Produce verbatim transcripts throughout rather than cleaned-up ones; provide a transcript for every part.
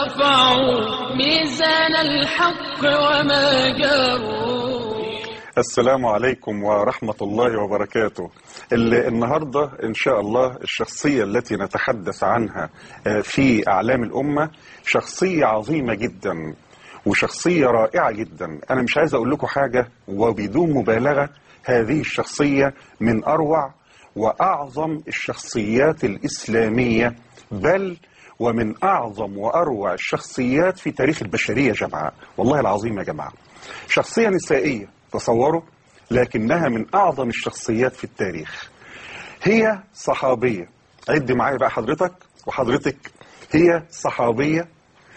ورفعوا ميزان الحق وما جاروا. السلام عليكم ورحمة الله وبركاته. النهاردة إن شاء الله الشخصية التي نتحدث عنها في أعلام الأمة شخصية عظيمة جدا وشخصية رائعة جدا. أنا مش عايز أقول لكم حاجة وبدون مبالغة، هذه الشخصية من أروع وأعظم الشخصيات الإسلامية، بل ومن أعظم وأروع الشخصيات في تاريخ البشرية جمعاء. والله العظيم يا جماعة، شخصية نسائية تصوروا، لكنها من أعظم الشخصيات في التاريخ. هي صحابية، عد معايا بقى حضرتك وحضرتك، هي صحابية،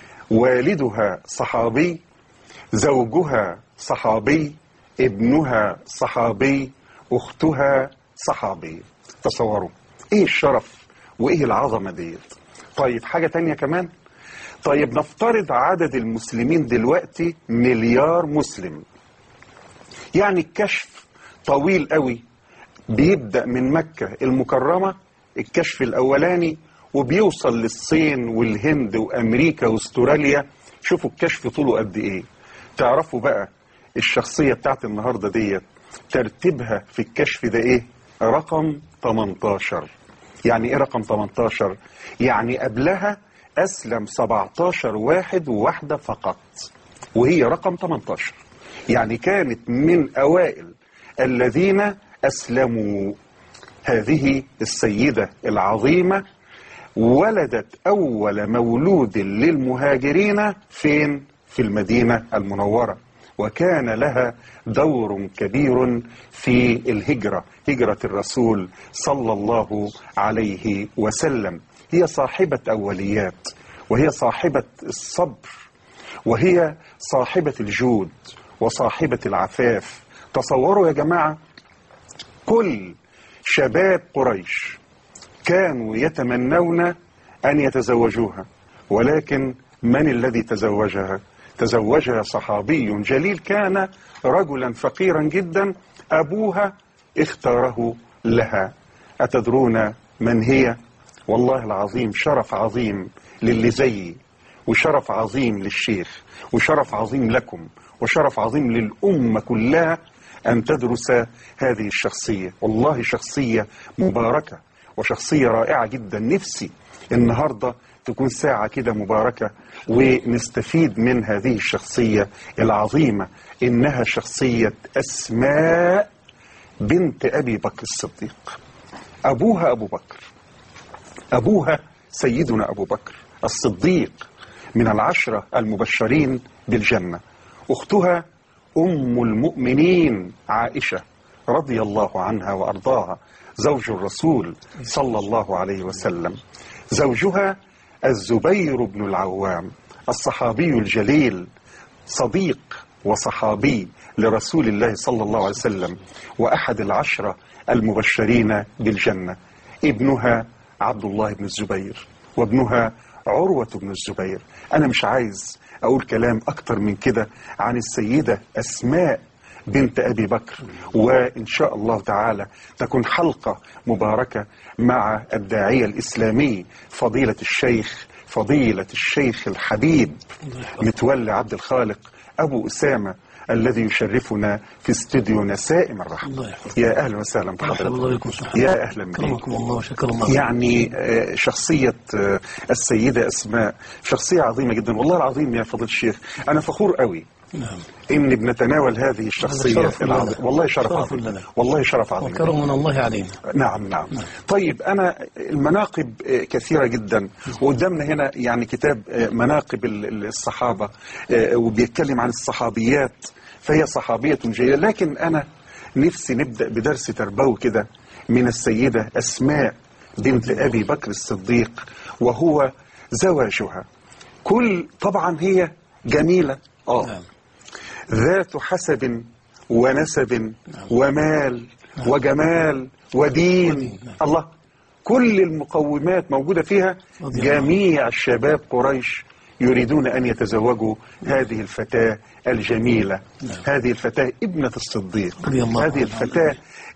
والدها صحابي، زوجها صحابي، ابنها صحابي، أختها صحابي. تصوروا إيه الشرف وإيه العظمة ديت. طيب حاجة تانية كمان، طيب نفترض عدد المسلمين دلوقتي مليار مسلم، يعني الكشف طويل قوي، بيبدأ من مكة المكرمة الكشف الأولاني وبيوصل للصين والهند وأمريكا واستراليا. شوفوا الكشف طوله قد إيه. تعرفوا بقى الشخصية بتاعت النهاردة ديت ترتيبها في الكشف ده إيه؟ رقم تمنتاشر. يعني إيه رقم تمنتاشر؟ يعني قبلها أسلم سبعتاشر واحد وواحدة فقط، وهي رقم تمنتاشر. يعني كانت من أوائل الذين أسلموا. هذه السيدة العظيمة ولدت أول مولود للمهاجرين فين؟ في المدينة المنورة، وكان لها دور كبير في الهجرة، هجرة الرسول صلى الله عليه وسلم. هي صاحبة أوليات، وهي صاحبة الصبر، وهي صاحبة الجود وصاحبة العفاف. تصوروا يا جماعة، كل شباب قريش كانوا يتمنون أن يتزوجوها، ولكن من الذي تزوجها؟ تزوجها صحابي جليل، كان رجلا فقيرا جدا، أبوها اختاره لها. أتدرون من هي؟ والله العظيم شرف عظيم للي زيي، وشرف عظيم للشيخ، وشرف عظيم لكم، وشرف عظيم للأمة كلها أن تدرس هذه الشخصية. والله شخصية مباركة وشخصية رائعة جدا. نفسي النهاردة تكون ساعة كده مباركة ونستفيد من هذه الشخصية العظيمة. إنها شخصية أسماء بنت أبي بكر الصديق. أبوها أبو بكر، أبوها سيدنا أبو بكر الصديق من العشرة المبشرين بالجنة. أختها أم المؤمنين عائشة رضي الله عنها وأرضاها، زوج الرسول صلى الله عليه وسلم. زوجها الزبير بن العوام الصحابي الجليل، صديق وصحابي لرسول الله صلى الله عليه وسلم، وأحد العشرة المبشرين بالجنة. ابنها عبد الله بن الزبير، وابنها عروة بن الزبير. أنا مش عايز أقول كلام أكتر من كده عن السيدة أسماء بنت أبي بكر، وإن شاء الله تعالى تكون حلقة مباركة مع الداعية الإسلامي فضيلة الشيخ فضيلة الشيخ الحبيب متولي عبد الخالق أبو أسامة، الذي يشرفنا في استوديو نسائم الرحمة. يا أهلا وسهلا بحضرتك. يا أهلا بكم. الله. يعني شخصية السيدة أسماء شخصية عظيمة جدا. والله العظيم يا فضيلة الشيخ أنا فخور قوي نعم إن بنتناول هذه الشخصية العظيمة. والله شرف عظيم، والله شرف عظيم وكرم من الله علينا. نعم نعم. نعم. طيب أنا المناقب كثيرة جدا، وقدامنا هنا يعني كتاب مناقب الصحابة وبيتكلم عن الصحابيات، فهي صحابية جيدة. لكن أنا نفسي نبدأ بدرس تربوي كده من السيدة أسماء بنت أبي بكر الصديق، وهو زواجها. كل طبعا هي جميلة آه نعم. ذات حسب ونسب نعم. ومال نعم. وجمال ودين, ودين. نعم. الله، كل المقومات موجودة فيها. جميع شباب قريش يريدون أن يتزوجوا هذه الفتاة الجميلة، هذه الفتاة ابنة الصديق، هذه الفتاة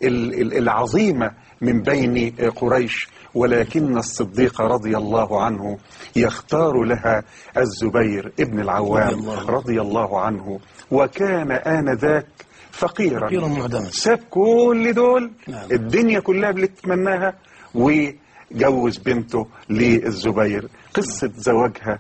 العظيمة من بين قريش، ولكن الصديق رضي الله عنه يختار لها الزبير ابن العوام رضي الله عنه، وكان آنذاك فقيرا ساب كل دول الدنيا كلها بتتمناها وجوز بنته للزبير. قصة زواجها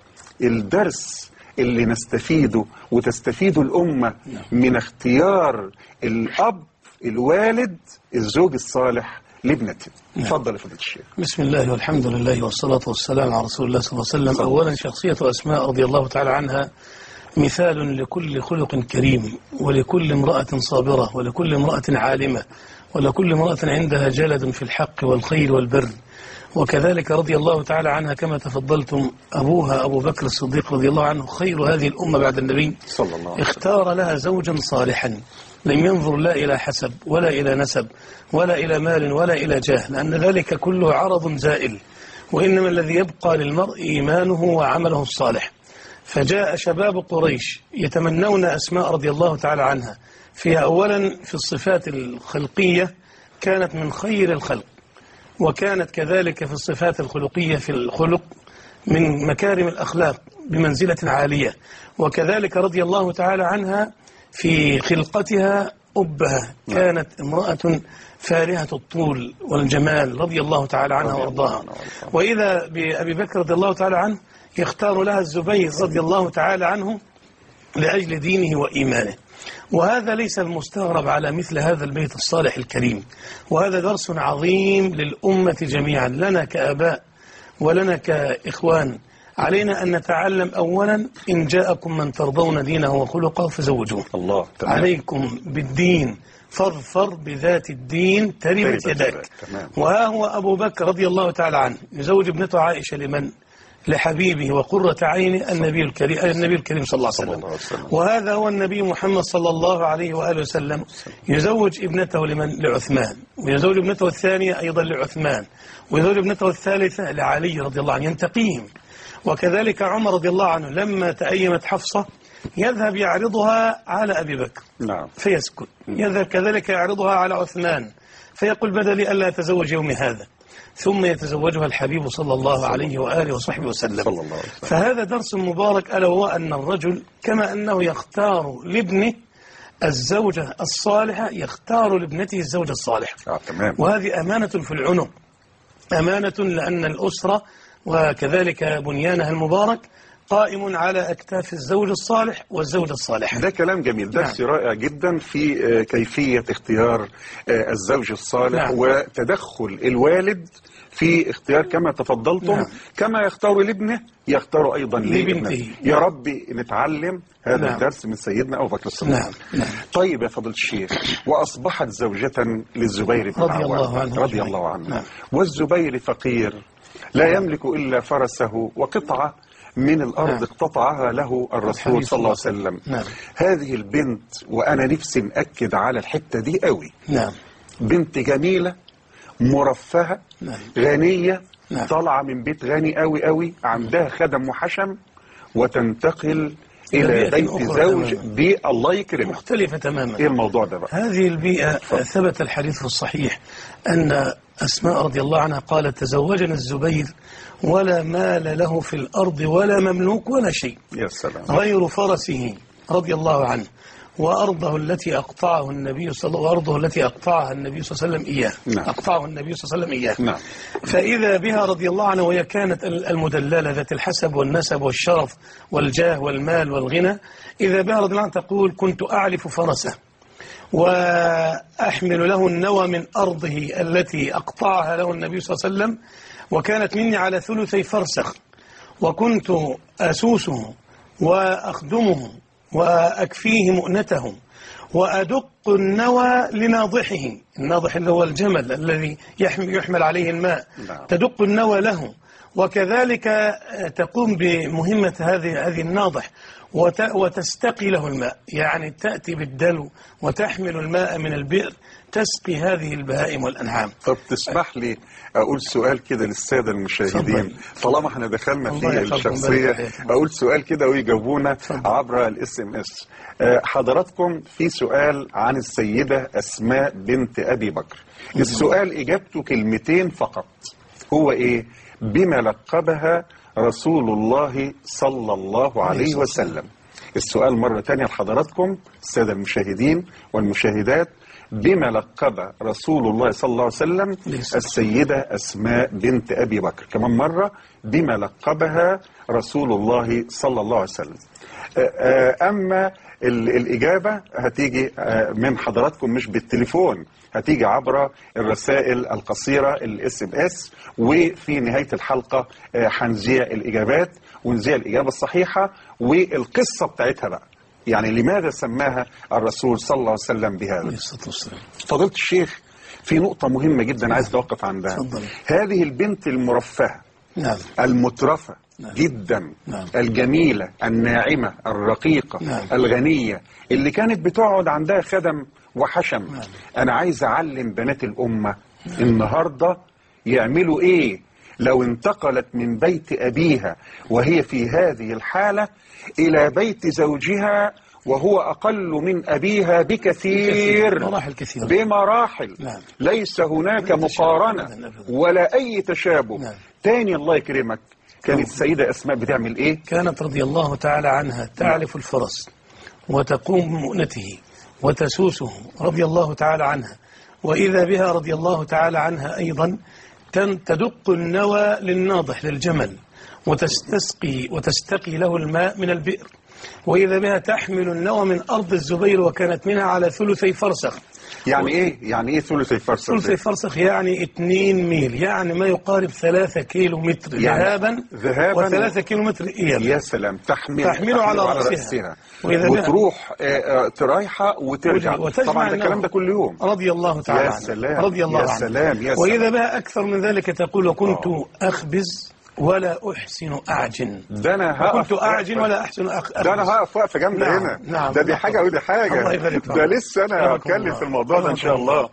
الدرس اللي نستفيده وتستفيده الأمة من اختيار الأب الوالد الزوج الصالح لابنته. تفضل يا فضيلة الشيخ. بسم الله والحمد لله والصلاة والسلام على رسول الله صلى الله عليه وسلم. أولا شخصية أسماء رضي الله تعالى عنها مثال لكل خلق كريم، ولكل امرأة صابرة، ولكل امرأة عالمة، ولكل امرأة عندها جلد في الحق والخير والبر. وكذلك رضي الله تعالى عنها كما تفضلتم أبوها أبو بكر الصديق رضي الله عنه خير هذه الأمة بعد النبي صلى الله عليه وسلم، اختار لها زوجا صالحا لم ينظر لا إلى حسب ولا إلى نسب ولا إلى مال ولا إلى جاه، لأن ذلك كله عرض زائل، وإنما الذي يبقى للمرء إيمانه وعمله الصالح. فجاء شباب قريش يتمنون أسماء رضي الله تعالى عنها، فيها أولا في الصفات الخلقية كانت من خير الخلق، وكانت كذلك في الصفات الخلقية في الخلق من مكارم الأخلاق بمنزلة عالية، وكذلك رضي الله تعالى عنها في خلقتها أبها كانت امرأة فارهة الطول والجمال رضي الله تعالى عنها وارضاها. وإذا بأبي بكر رضي الله تعالى عنه يختار لها الزبير رضي الله تعالى عنه لأجل دينه وإيمانه. وهذا ليس المستغرب على مثل هذا البيت الصالح الكريم، وهذا درس عظيم للأمة جميعا، لنا كآباء ولنا كإخوان. علينا أن نتعلم أولا إن جاءكم من ترضون دينه وخلقه فزوجوه. الله تمام. عليكم بالدين فاظفر بذات الدين تربت يداك. وها هو أبو بكر رضي الله تعالى عنه يزوج ابنته عائشة لمن؟ لحبيبه وقرة عينه النبي الكريم النبي الكريم صلى الله عليه وسلم. وهذا هو النبي محمد صلى الله عليه وآله وسلم يزوج ابنته لمن؟ لعثمان، ويزوج ابنته الثانية أيضا لعثمان، ويزوج ابنته الثالثة لعلي رضي الله عنه ينتقيهم. وكذلك عمر رضي الله عنه لما تأيمت حفصة يذهب يعرضها على أبي بكر نعم فيسكت، يذهب كذلك يعرضها على عثمان فيقول بدلي ألا أتزوج يوم هذا، ثم يتزوجها الحبيب صلى الله عليه وآله وصحبه وسلم. فهذا درس مبارك، ألا هو أن الرجل كما أنه يختار لابنه الزوجة الصالحة يختار لابنته الزوجة الصالحة. آه، تمام. وهذه أمانة في العنق، أمانة لأن الأسرة وكذلك بنيانها المبارك قائم على أكتاف الزوج الصالح والزوجة الصالحة. ده كلام جميل، درس نعم. رائع جدا في كيفية اختيار الزوج الصالح نعم. وتدخل الوالد في اختيار كما تفضلتم نعم. كما يختار لابنه يختار أيضا لابنته. يا رب نتعلم هذا نعم. الدرس من سيدنا أبو بكر الصديق. نعم. نعم. طيب يا فضيلة الشيخ، وأصبحت زوجة للزبير بن رضي الله عنه رضي الله عنه نعم. والزبير فقير لا يملك إلا فرسه وقطعة من الأرض نعم. اقتطعها له الرسول صلى الله عليه وسلم. نعم. هذه البنت وأنا نفسي نأكد على الحتة دي قوي نعم. بنت جميلة مرفهة نعم. غنية نعم. طالعة من بيت غني قوي قوي، عندها خدم وحشم، وتنتقل إلى بيت زوج بيئة الله يكرمه مختلفة تماما. إيه الموضوع ده بقى؟ هذه البيئة ثبت الحديث في الصحيح أن أسماء رضي الله عنها قالت تزوجنا الزبير ولا مال له في الأرض ولا مملوك ولا شيء يا سلام. غير فرسه رضي الله عنه وأرضه التي أقطعه النبي صلى الله وأرضه التي أقطعها النبي صلى الله عليه وسلم إياه نعم. أقطعه النبي صلى الله عليه وسلم إياه نعم. فإذا بها رضي الله عنه وهي كانت المدللة ذات الحسب والنسب والشرف والجاه والمال والغنى، إذا بها رضي الله عنه تقول كنت أعلف فرسه وأحمل له النوى من أرضه التي أقطعها له النبي صلى الله عليه وسلم، وكانت مني على ثلثي فرسخ، وكنت أسوسه وأخدمه وأكفيه مؤنته وأدق النوى لناضحه، الناضح اللي هو الجمل الذي يحمل عليه الماء، تدق النوى له، وكذلك تقوم بمهمة هذه هذه الناضح وتستقي له الماء، يعني تأتي بالدلو وتحمل الماء من البئر تسقي هذه البهائم والأنعام. طب تسمح لي أقول سؤال كده للسادة المشاهدين طالما احنا دخلنا في الشخصية، أقول سؤال كده ويجاوبونا عبر الاس ام اس. حضراتكم في سؤال عن السيدة أسماء بنت أبي بكر، السؤال إجابته كلمتين فقط، هو إيه؟ بما لقبها رسول الله صلى الله عليه وسلم. السؤال مرة تانية لحضراتكم السادة المشاهدين والمشاهدات، بما لقب رسول الله صلى الله عليه وسلم السيدة أسماء بنت أبي بكر، كمان مرة بما لقبها رسول الله صلى الله عليه وسلم. أما الإجابة هتيجي من حضراتكم مش بالتليفون، هتيجي عبر الرسائل القصيرة الاس ام اس، وفي نهاية الحلقة هنذيع الإجابات ونذيع الإجابة الصحيحة والقصة بتاعتها بقى، يعني لماذا سماها الرسول صلى الله عليه وسلم بهذا. فضيلة الشيخ في نقطة مهمة جدا عايز توقف عندها. فضل. هذه البنت المرفهة، نعم، المترفة، نعم، جدا، نعم، الجميلة الناعمة الرقيقة، نعم، الغنية، اللي كانت بتقعد عندها خدم وحشم، نعم. أنا عايز أعلم بنات الأمة، نعم، النهاردة يعملوا إيه لو انتقلت من بيت أبيها وهي في هذه الحالة إلى بيت زوجها وهو أقل من أبيها بكثير، بمراحل كثيرة، بمراحل، نعم. ليس هناك مقارنة ولا أي تشابه، نعم. تاني الله يكرمك، كانت السيدة أسماء بتعمل إيه؟ كانت رضي الله تعالى عنها تعرف الفرس وتقوم بمؤنته وتسوسه رضي الله تعالى عنها، وإذا بها رضي الله تعالى عنها أيضا تدق النوى للناضح للجمل وتستسقي وتستقي له الماء من البئر، وإذا بها تحمل النوى من أرض الزبير وكانت منها على ثلثي فرسخ. يعني و... إيه يعني إيه ثلثي فرسخ؟ ثلثي فرسخ يعني اتنين ميل، يعني ما يقارب ثلاثة كيلو متر يعني ذهابا ذهابا وثلاثة كيلو متر إيابا. يا سلام، تحمل تحمله على رأسها وتروح آه ترايحة وترجع، طبعا ده الكلام ده كل يوم رضي الله تعالى عنه. يا سلام، رضي الله يا سلام، يا سلام. وإذا بها أكثر من ذلك تقول وكنت أوه. أخبز ولا أحسن أعجن، ده أنا هقف كنت أعجن ولا أحسن أخبز، ده أنا هقف وقفة جامدة، نعم، هنا، نعم، ده دي حاجة ودي حاجة، ده لسه أنا هتكلم في الموضوع ده إن شاء الله.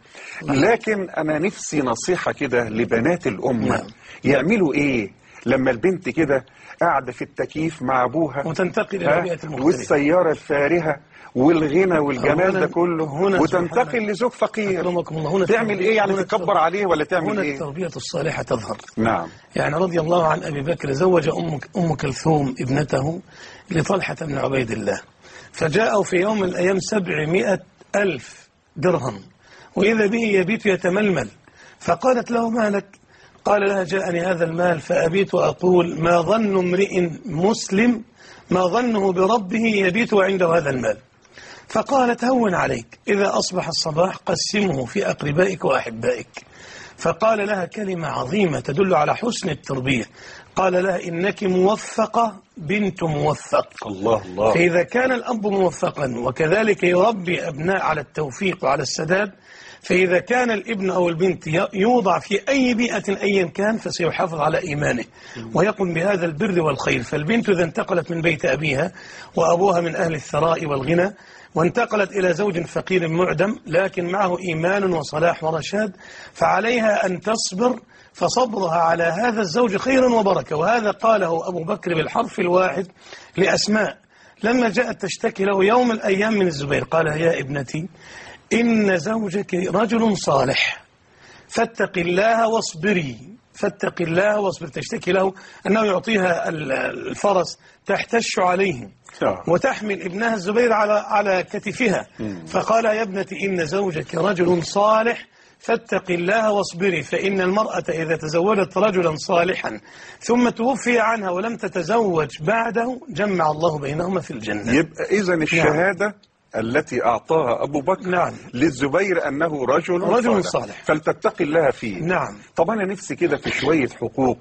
لكن أنا نفسي نصيحة كده لبنات الأمة، نعم. يعملوا إيه لما البنت كده قاعدة في التكييف مع أبوها وتنتقل إلى بيئة المختلفة والسيارة الفارهة والغنى والجمال ده كله وتنتقل لزوج فقير، تعمل ايه يعني؟ تكبر عليه ولا تعمل هنا ايه؟ التربية الصالحة تظهر. نعم. يعني رضي الله عن أبي بكر زوج أم أم كلثوم ابنته لطلحة بن عبيد الله، فجاءوا في يوم من الأيام سبعمائة ألف درهم، وإذا به يبيت يتململ، فقالت له ما لك؟ قال لها جاءني هذا المال فأبيت وأقول ما ظن امرئ مسلم ما ظنه بربه يبيت عنده هذا المال. فقالت هون عليك، إذا أصبح الصباح قسمه في أقربائك وأحبائك. فقال لها كلمة عظيمة تدل على حسن التربية، قال لها إنك موفقة بنت موفق. الله الله. فإذا كان الأب موفقا وكذلك يربي أبناء على التوفيق وعلى السداد، فإذا كان الابن أو البنت يوضع في أي بيئة أيا كان فسيحافظ على إيمانه ويقوم بهذا البر والخير. فالبنت إذا انتقلت من بيت أبيها وأبوها من أهل الثراء والغنى وانتقلت إلى زوج فقير معدم لكن معه إيمان وصلاح ورشاد، فعليها أن تصبر، فصبرها على هذا الزوج خير وبركة. وهذا قاله أبو بكر بالحرف الواحد لأسماء لما جاءت تشتكي له يوم من الأيام من الزبير، قال يا ابنتي إن زوجك رجل صالح فاتق الله واصبري، فاتق الله واصبر. تشتكي له أنه يعطيها الفرس تحتش عليه وتحمل ابنها الزبير على على كتفها، فقال يا ابنتي إن زوجك رجل صالح فاتق الله واصبري، فإن المرأة إذا تزوجت رجلا صالحا ثم توفي عنها ولم تتزوج بعده جمع الله بينهما في الجنة. يبقى إذن الشهادة نعم. التي أعطاها أبو بكر نعم. للزبير أنه رجل, رجل صالح, صالح. فلتتقي الله فيه. نعم. طب أنا نفسي كده في شوية حقوق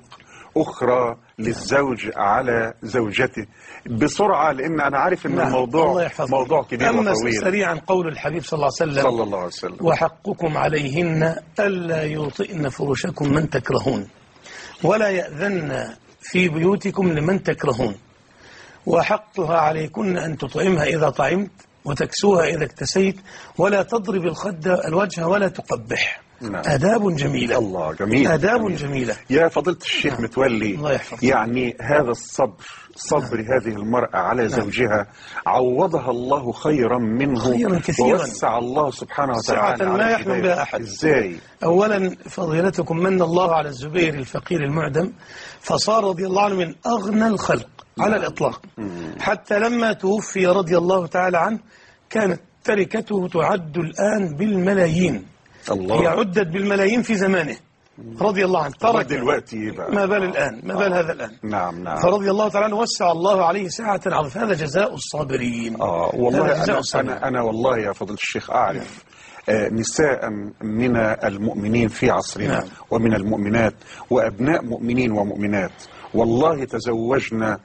أخرى للزوج على زوجته بسرعة، لأن أنا عارف أن نعم. الموضوع موضوع كبير أما وطويل. سريعا قول الحبيب صلى الله عليه وسلم صلى الله عليه وسلم وحقكم عليهن ألا يوطئن فرشكم من تكرهون ولا يأذن في بيوتكم لمن تكرهون، وحقها عليكن أن تطعمها إذا طعمت وتكسوها إذا اكتسيت، ولا تضرب الخد الوجه ولا تقبح. نعم. آداب جميلة. الله جميل. آداب جميل. جميلة. يا فضيلة الشيخ نعم. متولي، الله يحفظك. يعني هذا الصبر، صبر نعم. هذه المرأة على نعم. زوجها عوضها الله خيرا منه، خيرا كثيرا، ووسع الله سبحانه وتعالى سعة ما على يحلم الهداية. بها أحد. ازاي؟ أولا فضيلتكم من الله على الزبير الفقير المعدم، فصار رضي الله عنه من أغنى الخلق على الإطلاق، حتى لما توفي رضي الله تعالى عنه كانت تركته تعد الآن بالملايين. الله. هي عدت بالملايين في زمانه رضي الله عنه. ترك دلوقتي بقى. ما بال الآن، ما بال هذا الآن. نعم نعم. فرضي الله تعالى عنه وسع الله عليه سعة عظيمة. هذا جزاء الصابرين. اه والله هذا جزاء أنا, الصابرين. أنا أنا والله يا فضيلة الشيخ أعرف آه نساء من المؤمنين في عصرنا، نعم. ومن المؤمنات وأبناء مؤمنين ومؤمنات، والله تزوجنا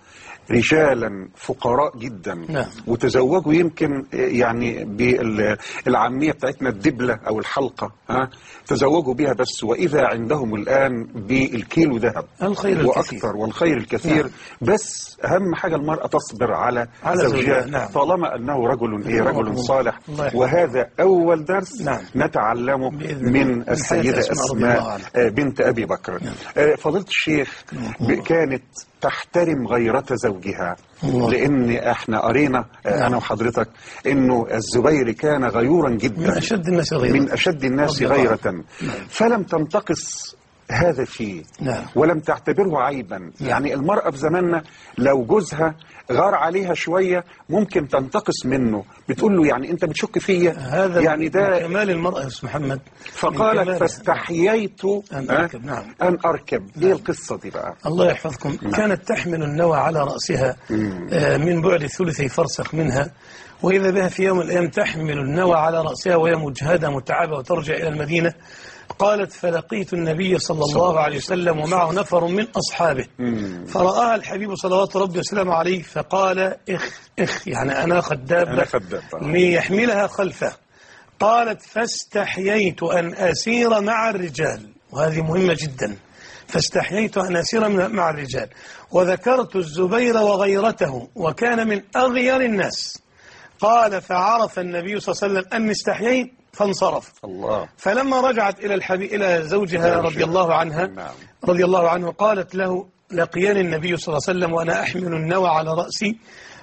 رجالا فقراء جدا. نعم. وتزوجوا يمكن يعني بالعامية بتاعتنا الدبلة أو الحلقة، ها تزوجوا بها بس، وإذا عندهم الآن بالكيلو ذهب الخير وأكثر الكثير. والخير الكثير. نعم. بس أهم حاجة المرأة تصبر على, على زوجها، زوجها. نعم. طالما أنه رجل إيه رجل الله. صالح. الله يحفظك. وهذا أول درس نعم. نتعلمه بإذن من الله. السيدة أسماء رضي الله أسماء عنها. آه، بنت أبي بكر. نعم. آه، فضيلة الشيخ ب- كانت تحترم غيرة زوجها، الله. لأن احنا قرينا آه، نعم. أنا وحضرتك إنه الزبير كان غيورا جدا، من أشد الناس غيرة. من أشد الناس رضي الله غيرة. عنه. فلم تنتقص هذا فيه، نعم. ولم تعتبره عيبا. يعني المرأة في زماننا لو جوزها غار عليها شوية ممكن تنتقص منه، بتقول له يعني انت بتشك فيا، هذا يعني ده من كمال المرأة يا أستاذ محمد. من فقالت كمالها. فاستحييت أن آه، أركب. نعم. أن أركب. نعم. ايه القصة دي بقى؟ الله يحفظكم. كانت تحمل النوى على رأسها آه، من بعد ثلثي فرسخ منها، وإذا بها في يوم من الأيام تحمل النوى على رأسها وهي مجهدة متعبة وترجع إلى المدينة. قالت فلقيت النبي صلى الله عليه وسلم ومعه نفر من أصحابه، فرآها الحبيب صلوات ربي وسلامه عليه فقال إخ إخ، يعني أنا خداب أنا خداب. ليحملها خلفه. قالت فاستحييت أن أسير مع الرجال، وهذه مهمة جدا، فاستحييت أن أسير مع الرجال، وذكرت الزبير وغيرته وكان من أغير الناس. قال فعرف النبي صلى الله عليه وسلم أني استحييت فانصرف. الله. فلما رجعت إلى الحبيب إلى زوجها رضي الله عنها نعم. رضي الله عنه قالت له لقياني النبي صلى الله عليه وسلم وأنا أحمل النوى على رأسي،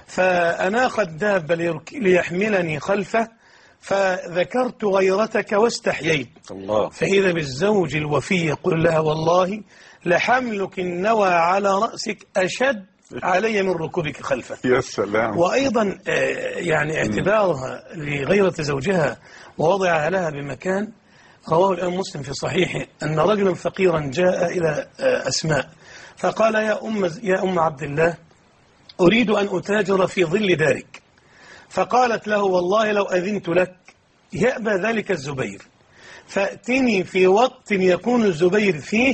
فأناخ الدابة ليرك- ليحملني خلفه، فذكرت غيرتك واستحييت. الله. فإذا بالزوج الوفي يقول لها والله لحملك النوى على رأسك أشد علي من ركوبك خلفه. يا سلام. وأيضا آه، يعني اعتبارها لغيرة زوجها ووضعها لها بمكان، رواه الإمام مسلم في صحيحه أن رجلا فقيرا جاء إلى آه، أسماء فقال يا أم يا أم عبد الله أريد أن أتاجر في ظل دارك. فقالت له والله لو أذنت لك يأبى ذلك الزبير، فأتني في وقت يكون الزبير فيه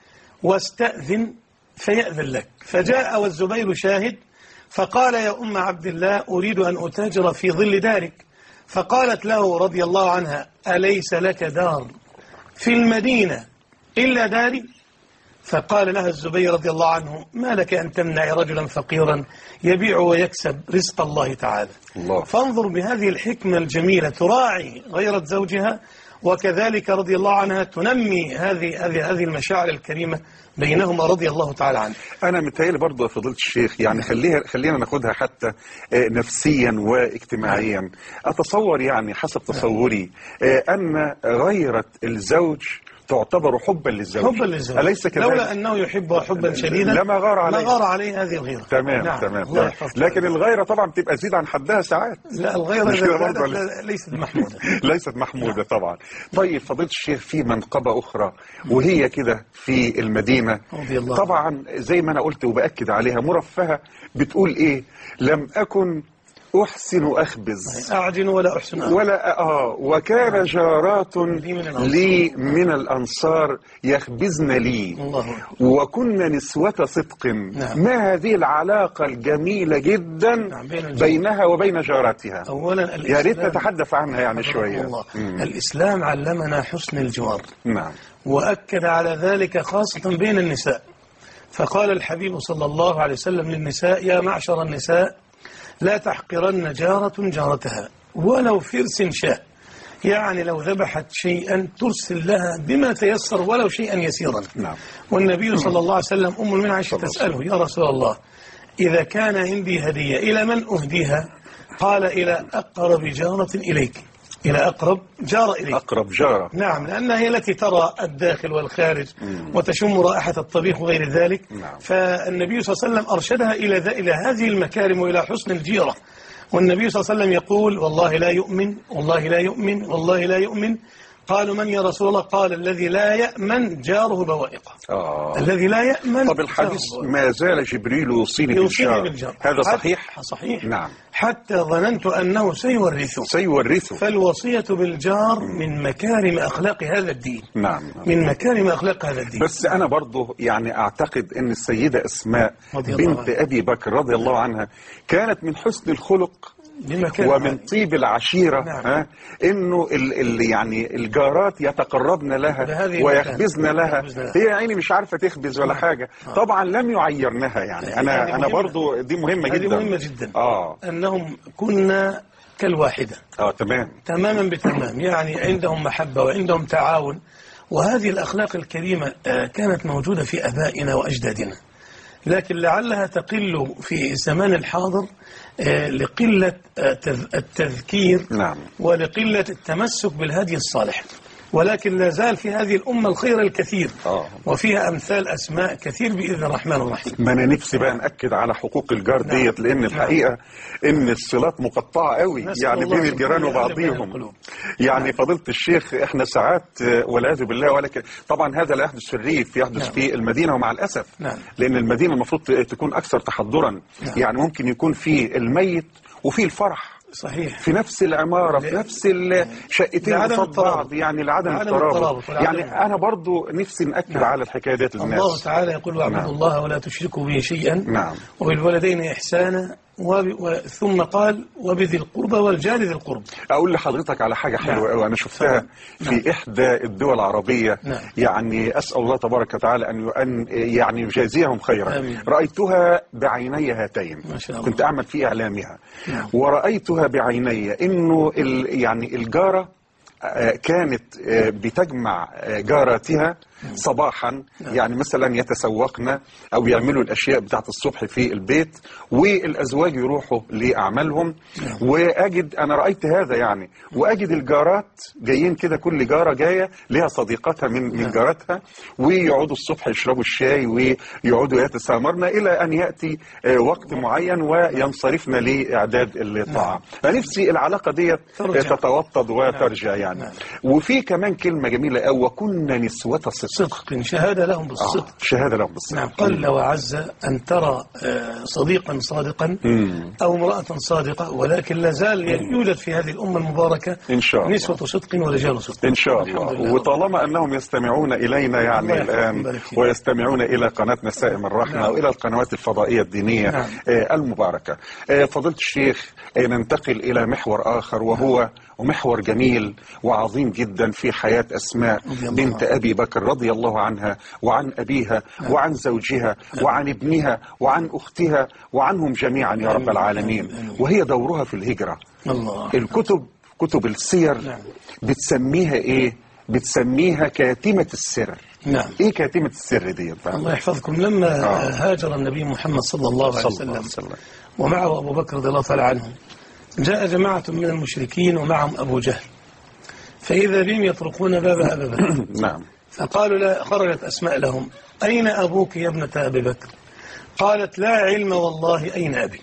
واستأذن فيأذن لك. فجاء والزبير شاهد، فقال يا أم عبد الله أريد أن أتاجر في ظل دارك. فقالت له رضي الله عنها أليس لك دار في المدينة إلا داري؟ فقال لها الزبير رضي الله عنه ما لك أن تمنع رجلا فقيرا يبيع ويكسب رزق الله تعالى. الله. فانظر بهذه الحكمة الجميلة تراعي غيرة زوجها، وكذلك رضي الله عنها تنمي هذه هذه هذه المشاعر الكريمة بينهما رضي الله تعالى عنه. أنا متهيألي برضه يا فضيلة الشيخ، يعني خليها خلينا ناخدها حتى آه، نفسيا واجتماعيا. أتصور يعني حسب تصوري آه، أن غيرة الزوج تعتبر حبا للزوج. حبا للزوج. أليس كذلك؟ لولا أنه يحبها حبا شديدا لما غار عليه. لغار عليه هذه الغيرة. تمام. نعم. تمام, الله تمام. يحفظك. لكن الغيرة طبعا بتبقى تزيد عن حدها ساعات. لا الغيرة مش كده لا- برضه لا- ولا؟ لا- ليست محمودة. ليست محمودة طبعا. طيب فضيلة الشيخ في منقبة أخرى وهي كده في المدينة، رضي الله. طبعا زي ما أنا قلت وبأكد عليها، مرفهة، بتقول إيه؟ لم أكن أحسن أخبز أعجن ولا أحسن أعجن. ولا آه وكان جارات لي من الأنصار. لي من الأنصار يخبزن لي الله. وكنا نسوة صدق. نعم. ما هذه العلاقة الجميلة جدا نعم، بين الجار. بينها وبين جاراتها؟ أولا يا ريت الإسلام نتحدث عنها يعني شوية. الله. مم. الإسلام علمنا حسن الجوار، نعم. وأكد على ذلك خاصة بين النساء. فقال الحبيب صلى الله عليه وسلم للنساء يا معشر النساء لا تحقرن جارة جارتها ولو فرس شاء، يعني لو ذبحت شيئا ترسل لها بما تيسر ولو شيئا يسيرا. نعم. والنبي صلى الله عليه وسلم أم المؤمنين عائشة تسأله: يا رسول الله، إذا كان عندي هدية إلى من أهديها؟ قال: إلى أقرب جارة إليك، إلى أقرب جارة إليك. أقرب جارة. نعم، لأنها هي التي ترى الداخل والخارج مم. وتشم رائحة الطبيخ وغير ذلك. نعم. فالنبي صلى الله عليه وسلم أرشدها إلى, إلى هذه المكارم وإلى حسن الجيرة. والنبي صلى الله عليه وسلم يقول: والله لا يؤمن، والله لا يؤمن، والله لا يؤمن. قالوا: من يا رسول الله؟ قال: الذي لا يأمن جاره بوائقه. آه. الذي لا يأمن. طب الحديث ما زال جبريل يوصيني بالجار. بالجار هذا صحيح؟ صحيح. نعم. حتى ظننت أنه سيورثه. سيورثه. فالوصية بالجار من مكارم أخلاق هذا الدين. نعم. من مكارم أخلاق هذا الدين. بس أنا برضه يعني أعتقد أن السيدة أسماء بنت أبي بكر رضي الله عنها كانت من حسن الخلق ومن طيب العشيرة. نعم. ها انه ال ال يعني الجارات يتقربن لها ويخبزن لها. هي يعني مش عارفة تخبز ولا حاجة. آه. طبعا لم يعيرنها يعني. انا انا برضو دي مهمة جدا. دي مهمة جدا. اه انهم كنا كالواحدة. اه تمام. تماما بتمام، يعني عندهم محبة وعندهم تعاون، وهذه الاخلاق الكريمة كانت موجودة في ابائنا واجدادنا، لكن لعلها تقل في الزمان الحاضر لقلة التذكير. نعم. ولقلة التمسك بالهدي الصالح، ولكن لا زال في هذه الأمة الخير الكثير. آه. وفيها أمثال أسماء كثير بإذن الرحمن الرحيم. ما أنا نفسي بقى نأكد على حقوق الجار ديت. نعم. لأن الحقيقة إن الصلات مقطعة قوي يعني بين الجيران وبعضهم. يعني فضيلة الشيخ إحنا ساعات والعياذ بالله، ولكن طبعا هذا لا يحدث في الريف، يحدث نعم. في المدينة، ومع الأسف. نعم. لأن المدينة المفروض تكون أكثر تحضرا. نعم. يعني ممكن يكون في الميت وفي الفرح. صحيح. في نفس العمارة، في نفس الشقتين قصاد بعض، يعني لعدم الترابط. يعني أنا برضو نفسي نأكد نعم. على الحكاية ديت للناس. الله تعالى يقول: واعبدوا نعم. الله ولا تشركوا به شيئا. نعم. وبالوالدين إحسانا، و... ثم قال: وبذي القربى والجار ذي القرب. أقول لحضرتك على حاجة حلوة قوي. نعم. أنا شفتها في نعم. إحدى الدول العربية. نعم. يعني أسأل الله تبارك وتعالى أن أن يعني يجازيهم خيرا. آمين. رأيتها بعيني هاتين. ما شاء الله. كنت أعمل في إعلامها. نعم. ورأيتها بعيني إنه ال... يعني الجارة كانت بتجمع جاراتها صباحا. يعني مثلا يتسوقن او يعملوا الاشياء بتاعت الصبح في البيت، والازواج يروحوا لاعمالهم. واجد انا رايت هذا يعني، واجد الجارات جايين كده، كل جاره جايه لها صديقتها من من جاراتها، ويقعدوا الصبح يشربوا الشاي ويقعدوا يتسامرن الى ان ياتي وقت معين وينصرفن لاعداد الطعام. فنفسي العلاقه دي تتوطد وترجع يعني. وفي كمان كلمه جميله قوي: وكنا نسوة صدق. صدق، شهادة لهم بالصدق. آه. شهادة لهم بالصدق. نعم. قل وعز أن ترى صديقا صادقا مم. أو امرأة صادقة، ولكن لا زال يوجد في هذه الأمة المباركة إن شاء الله نسوة صدق ورجال صدق إن شاء الله. وطالما أنهم يستمعون إلينا يعني الآن ويستمعون إلى قناة نسائم الرحمة. نعم. وإلى القنوات الفضائية الدينية. نعم. آه المباركة. آه فضيلة الشيخ، آه ننتقل إلى محور آخر، وهو ومحور جميل وعظيم جدا في حياة أسماء بنت أبي بكر رضي الله عنها، وعن أبيها وعن زوجها وعن ابنها وعن أختها وعنهم جميعا يا رب العالمين. وهي دورها في الهجرة. الله. الكتب، كتب السير بتسميها إيه؟ بتسميها كاتمة السر. نعم. ايه كاتمة السر دي؟ الله يحفظكم. لما آه. هاجر النبي محمد صلى الله عليه وسلم, وسلم ومعه أبو بكر رضي الله تعالى عنه، جاء جماعة من المشركين ومعهم أبو جهل، فإذا بهم يطرقون باب أبي بكر. نعم. فقالوا لا، خرجت أسماء لهم: أين أبوك يا ابنة أبي بكر؟ قالت: لا علم والله أين أبي.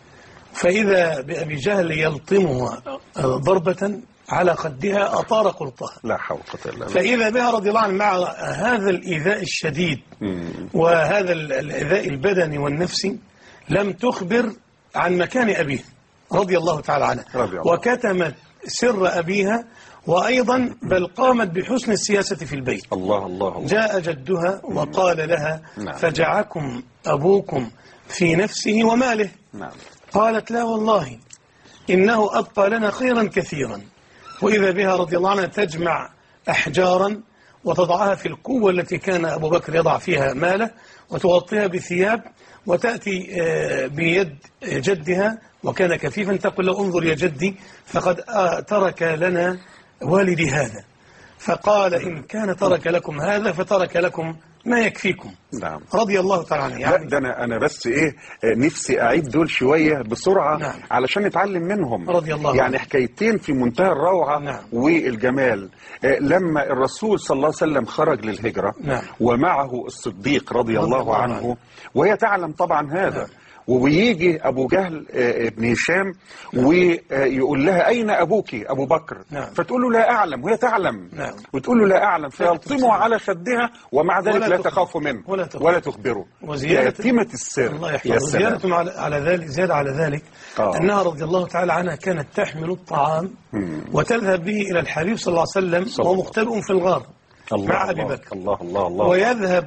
فإذا بأبي جهل يلطمها ضربة على خدها أطار قرطها. لا حول ولا قوة إلا بالله. فإذا بها رضي الله عنه مع هذا الإيذاء الشديد وهذا الإيذاء البدني والنفسي لم تخبر عن مكان أبيه رضي الله تعالى عنه، وكتمت سر أبيها، وأيضا بل قامت بحسن السياسة في البيت. الله الله الله. جاء جدها وقال لها: نعم. فجعكم أبوكم في نفسه وماله. نعم. قالت: لا والله إنه أبقى لنا خيرا كثيرا. وإذا بها رضي الله عنها تجمع أحجارا وتضعها في الكوة التي كان أبو بكر يضع فيها ماله، وتغطيها بثياب وتأتي بيد جدها وكان كفيفا تقول له انظر يا جدي فقد ترك لنا والدي هذا، فقال إن كان ترك لكم هذا فترك لكم ما يكفيكم. نعم. رضي الله تعالى عنه. يعني لا ده انا انا بس ايه نفسي اعيد دول شويه بسرعه. نعم. علشان نتعلم منهم. رضي الله يعني عنه. حكايتين في منتهى الروعه. نعم. والجمال. لما الرسول صلى الله عليه وسلم خرج للهجره. نعم. ومعه الصديق رضي, رضي الله, الله عنه, عنه وهي تعلم طبعا هذا. نعم. وبيجي أبو جهل ابن هشام ويقول لها أين أبوك أبو بكر؟ نعم. فتقول له لا أعلم وهي تعلم. نعم. وتقول له لا أعلم فيلطمه على خدها ومع ذلك لا تخاف منه ولا, ولا تخبره. وزيادة السر. الله يحفظه. زيادة على, على ذلك زيادة على ذلك آه. أنها رضي الله تعالى عنها كانت تحمل الطعام مم. وتذهب به إلى الحبيب صلى الله عليه وسلم وهو مختبئ في الغار مع أبي بكر. الله الله الله. ويذهب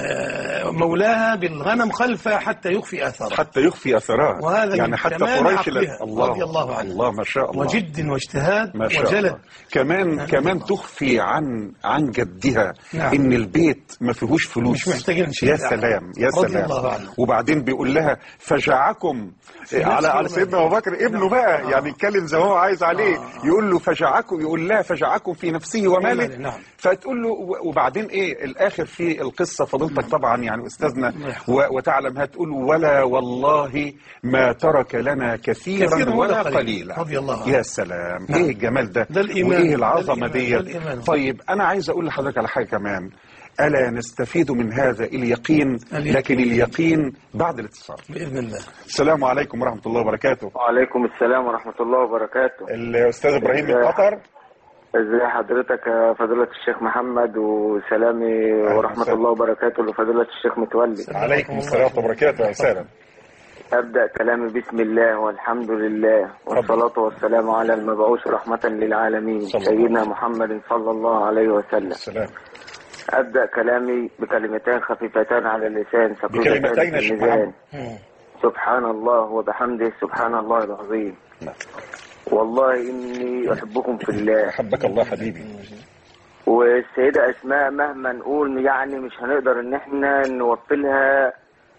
مولاها بالغنم خلفها حتى يخفي أثرها حتى يخفي أثرها. وهذا يعني حتى قريش الله رضي الله عنه. الله ما شاء الله. وجد واجتهاد ما شاء وجلد الله. كمان نعم. كمان تخفي عن عن جدها. نعم. إن البيت ما فيهوش فلوس مش محتاجين شيء. يا سلام يا رضي سلام الله عنه. وبعدين بيقول لها فجعكم على على سيدنا أبو بكر ابنه. نعم. بقى آه. يعني يتكلم زي ما هو عايز عليه. آه. يقول له فجعكم يقول لها فجعكم في نفسه وماله. نعم. فتقول له وبعدين ايه الآخر في القصة فضلتك طبعا يعني أستاذنا وتعلم هتقول ولا والله ما ترك لنا كثيرا, كثيرا ولا قليلا. رضي الله عنه. يا سلام. نعم. ايه الجمال ده, ده وايه العظمة دي. طيب انا عايز اقول لحضرتك على حاجة كمان. ألا نستفيد من هذا اليقين, اليقين لكن اليقين بعد الاتصال بإذن الله. السلام عليكم ورحمة الله وبركاته. وعليكم السلام ورحمة الله وبركاته. الأستاذ إبراهيم من قطر. ازي حضرتك يا فضيلة الشيخ محمد وسلامي ورحمة الله, الله وبركاته لفضيلة الشيخ متولي. عليكم السلام ورحمة الله وبركاته. يا سلام. أبدأ كلامي بسم الله والحمد لله والصلاة والسلام على المبعوث رحمة للعالمين سيدنا محمد صلى الله عليه وسلم. السلام. أبدأ كلامي بكلمتين خفيفتان على اللسان بكلمتين يا شيخ محمد. سبحان الله وبحمده سبحان الله العظيم. والله إني أحبكم في الله. أحبك الله حبيبي. والسيدة أسماء مهما نقول يعني مش هنقدر إن احنا نوفلها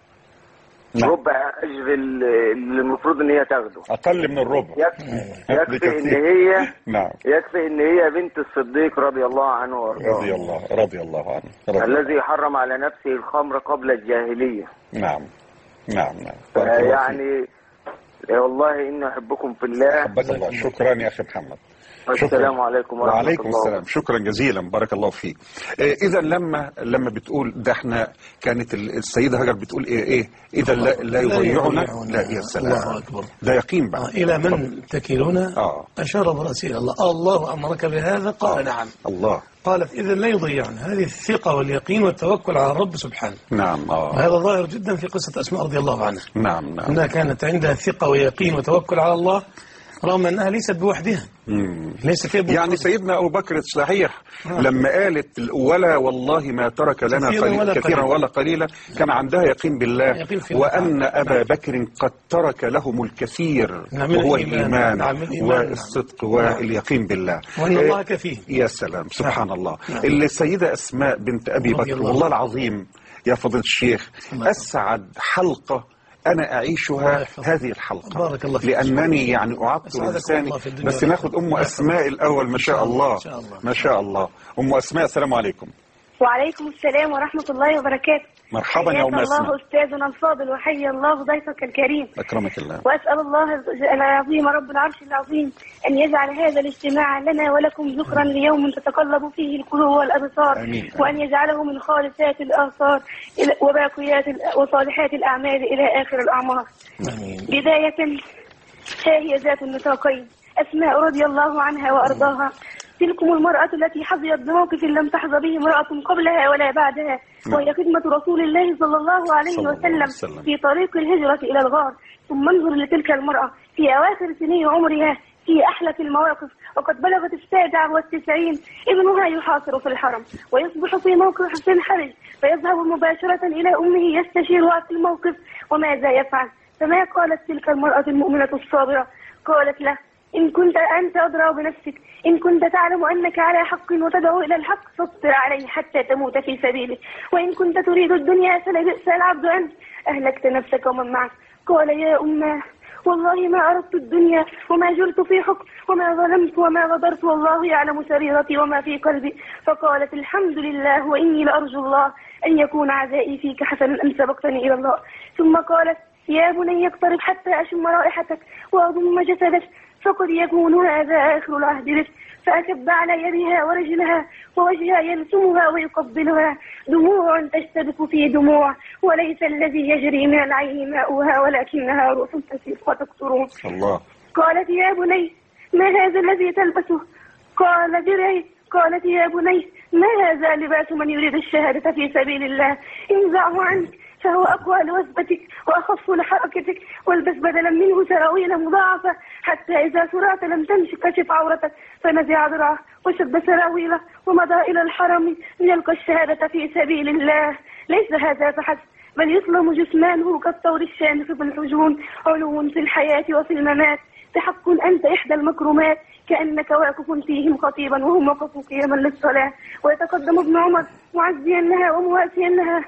ربع أجر اللي المفروض إن هي تاخده. أقل من الربع. يكفي, يكفي إن هي نعم. يكفي إن هي بنت الصديق رضي الله عنه وارضاه. رضي الله رضي الله عنه. رضي الذي الله. حرم على نفسه الخمر قبل الجاهلية. نعم نعم نعم. يعني والله إني أحبكم في الله. أحبك الله. شكرا يا أخي محمد. السلام عليكم ورحمة وعليكم الله. السلام. شكرا جزيلا بارك الله فيك. إيه إذا لما لما بتقول ده احنا كانت السيدة هاجر بتقول ايه ايه إذا لا, لا يضيعنا. لا يا سلام. الله أكبر. ده يقين بقى. آه إلى من تكلون. آه. أشار برأسه إلى الله. الله أمرك بهذا قال آه. نعم. الله. قالت إذا لا يضيعنا. هذه الثقة واليقين والتوكل على الرب سبحانه. نعم. آه. وهذا ظاهر جدا في قصة أسماء رضي الله عنها. نعم نعم. أنها كانت عندها ثقة ويقين وتوكل على الله رغم أنها ليست بوحدها. ليست يعني سيدنا أبو بكر صحيح آه. لما قالت ولا والله ما ترك لنا كثيرا ولا كثيرا ولا قليلا كان عندها يقين بالله يقين وأن أبا نعم. بكر قد ترك لهم الكثير نعم وهو الإيمان نعم والصدق نعم. واليقين بالله وأن الله كفيه. يا سلام سبحان نعم. الله. نعم. السيدة أسماء بنت أبي بكر والله العظيم يا فضيلة الشيخ أسعد حلقة أنا أعيشها هذه الحلقة. بارك الله فيك. لأنني يعني أعطل لساني بس ناخد أم أسماء الأول. ما شاء الله ما شاء الله. أم أسماء السلام عليكم. وعليكم السلام ورحمة الله وبركاته. مرحبا يا أم أسماء. الله أستاذنا الفاضل وحي الله ضيفك الكريم. أكرمك الله. وأسأل الله العظيم رب العرش العظيم أن يجعل هذا الاجتماع لنا ولكم ذكرا ليوم تتقلب فيه القلوب والأبصار. آمين. وأن يجعله من خالصات الآثار وباقيات وصالحات الأعمال إلى آخر الأعمار. آمين. بداية ها هي ذات النطاقين أسماء رضي الله عنها وأرضاها. تلكم المرأة التي حظيت بموقف لم تحظ به امرأة قبلها ولا بعدها وهي خدمة رسول الله صلى الله عليه وسلم في طريق الهجرة إلى الغار. ثم انظر لتلك المرأة في أواخر سنين عمرها في أحلك المواقف وقد بلغت السابع والتسعين. ابنها يحاصر في الحرم ويصبح في موقف في الحرج فيذهب مباشرة إلى أمه يستشيرها في الموقف وماذا يفعل. فما قالت تلك المرأة المؤمنة الصابرة؟ قالت له إن كنت أنت أدرى بنفسك، إن كنت تعلم أنك على حق وتدعو إلى الحق فاصبر عليه حتى تموت في سبيله، وإن كنت تريد الدنيا فلبئس العبد أنت، أهلكت نفسك ومن معك. قال يا أماه والله ما أردت الدنيا وما جرت في حكم وما ظلمت وما غدرت، والله يعلم سريرتي وما في قلبي. فقالت الحمد لله وإني لأرجو الله أن يكون عزائي فيك حسنا أن سبقتني إلى الله. ثم قالت يا بني اقترب حتى أشم رائحتك وأضم جسدك، فقد يكون هذا آخر العهد بك. فأكب على يدها ورجلها ووجهها يلسمها ويقبلها، دموع تشتبك في دموع، وليس الذي يجري من العين ماؤها ولكنها روح تسير وتقطرون. الله. قالت يا بني ما هذا الذي تلبسه؟ قال درعي. قالت يا بني ما هذا لباس من يريد الشهادة في سبيل الله، انزعه عنك فهو أقوى لوثبتك وأخف لحركتك، والبس بدلا منه سراويل مضاعفة حتى إذا سرعت لم تمشي كشف عورتك. فنزع درعه وشد سراويله ومضى إلى الحرم ليلقى الشهادة في سبيل الله. ليس هذا فحسب، بل يسلم جسمانه كالطور الشامخ في الحجون، علو في الحياة وفي الممات. بحق أنت إحدى المكرمات، كأنك واقف فيهم خطيبا وهم وقفوا قياما للصلاة. ويتقدم ابن عمر معزينها ومواسينها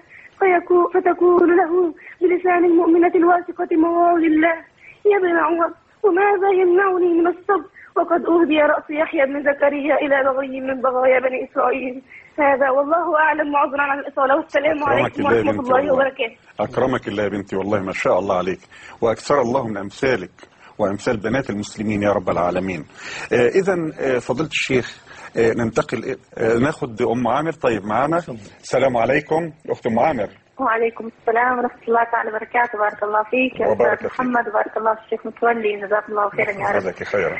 فتقول له بلسان المؤمنة الواثقة موعظ لله يا ابن عمر وماذا يمنعني من الصبر وقد أهدي رأس يحيى بن زكريا إلى بغي من بغايا بني إسرائيل. هذا والله أعلم، وعذرا عن الإطالة، والسلام عليكم ورحمة الله وبركاته. أكرمك الله يا بنتي، والله ما شاء الله عليك، وأكثر الله من أمثالك وأمثال بنات المسلمين يا رب العالمين. آه إذا آه فضيلة الشيخ، آه ننتقل آه ناخد أم عامر. طيب معانا. السلام عليكم أخت أم عامر. وعليكم السلام ورحمة الله تعالى وبركاته. بارك الله فيك يا أستاذ محمد، وبارك الله في الشيخ متولي، جزاك الله خيرا يا رب. جزاك خيرا.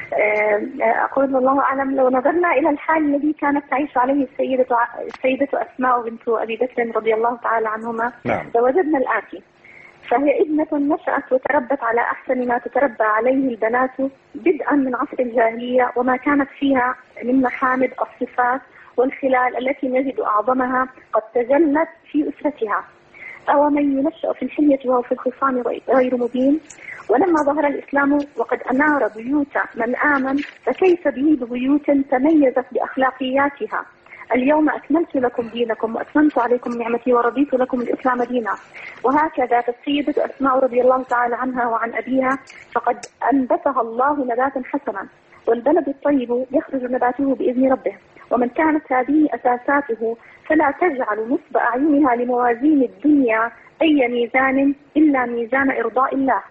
أقول الله أعلم، لو نظرنا إلى الحال الذي كانت تعيش عليه السيدة السيدة أسماء بنت أبي بكر رضي الله تعالى عنهما، نعم. لوجدنا الآتي: فهي ابنة نشأت وتربت على أحسن ما تتربى عليه البنات بدءا من عصر الجاهلية، وما كانت فيها من محامد الصفات والخلال التي نجد أعظمها قد تجلت في أسرتها. أو من ينشأ في الحلية وهو في الخصام غير مبين. ولما ظهر الإسلام وقد أنار بيوت من آمن، فكيف به ببيوت تميزت بأخلاقياتها. اليوم أكملت لكم دينكم وأتممت عليكم نعمتي ورضيت لكم الإسلام دينا. وهكذا فالسيدة أسماء رضي الله تعالى عنها وعن أبيها فقد أنبتها الله نباتا حسنا، والبلد الطيب يخرج نباته بإذن ربه. ومن كانت هذه أساساته فلا تجعل نصب أعينها لموازين الدنيا أي ميزان إلا ميزان إرضاء الله.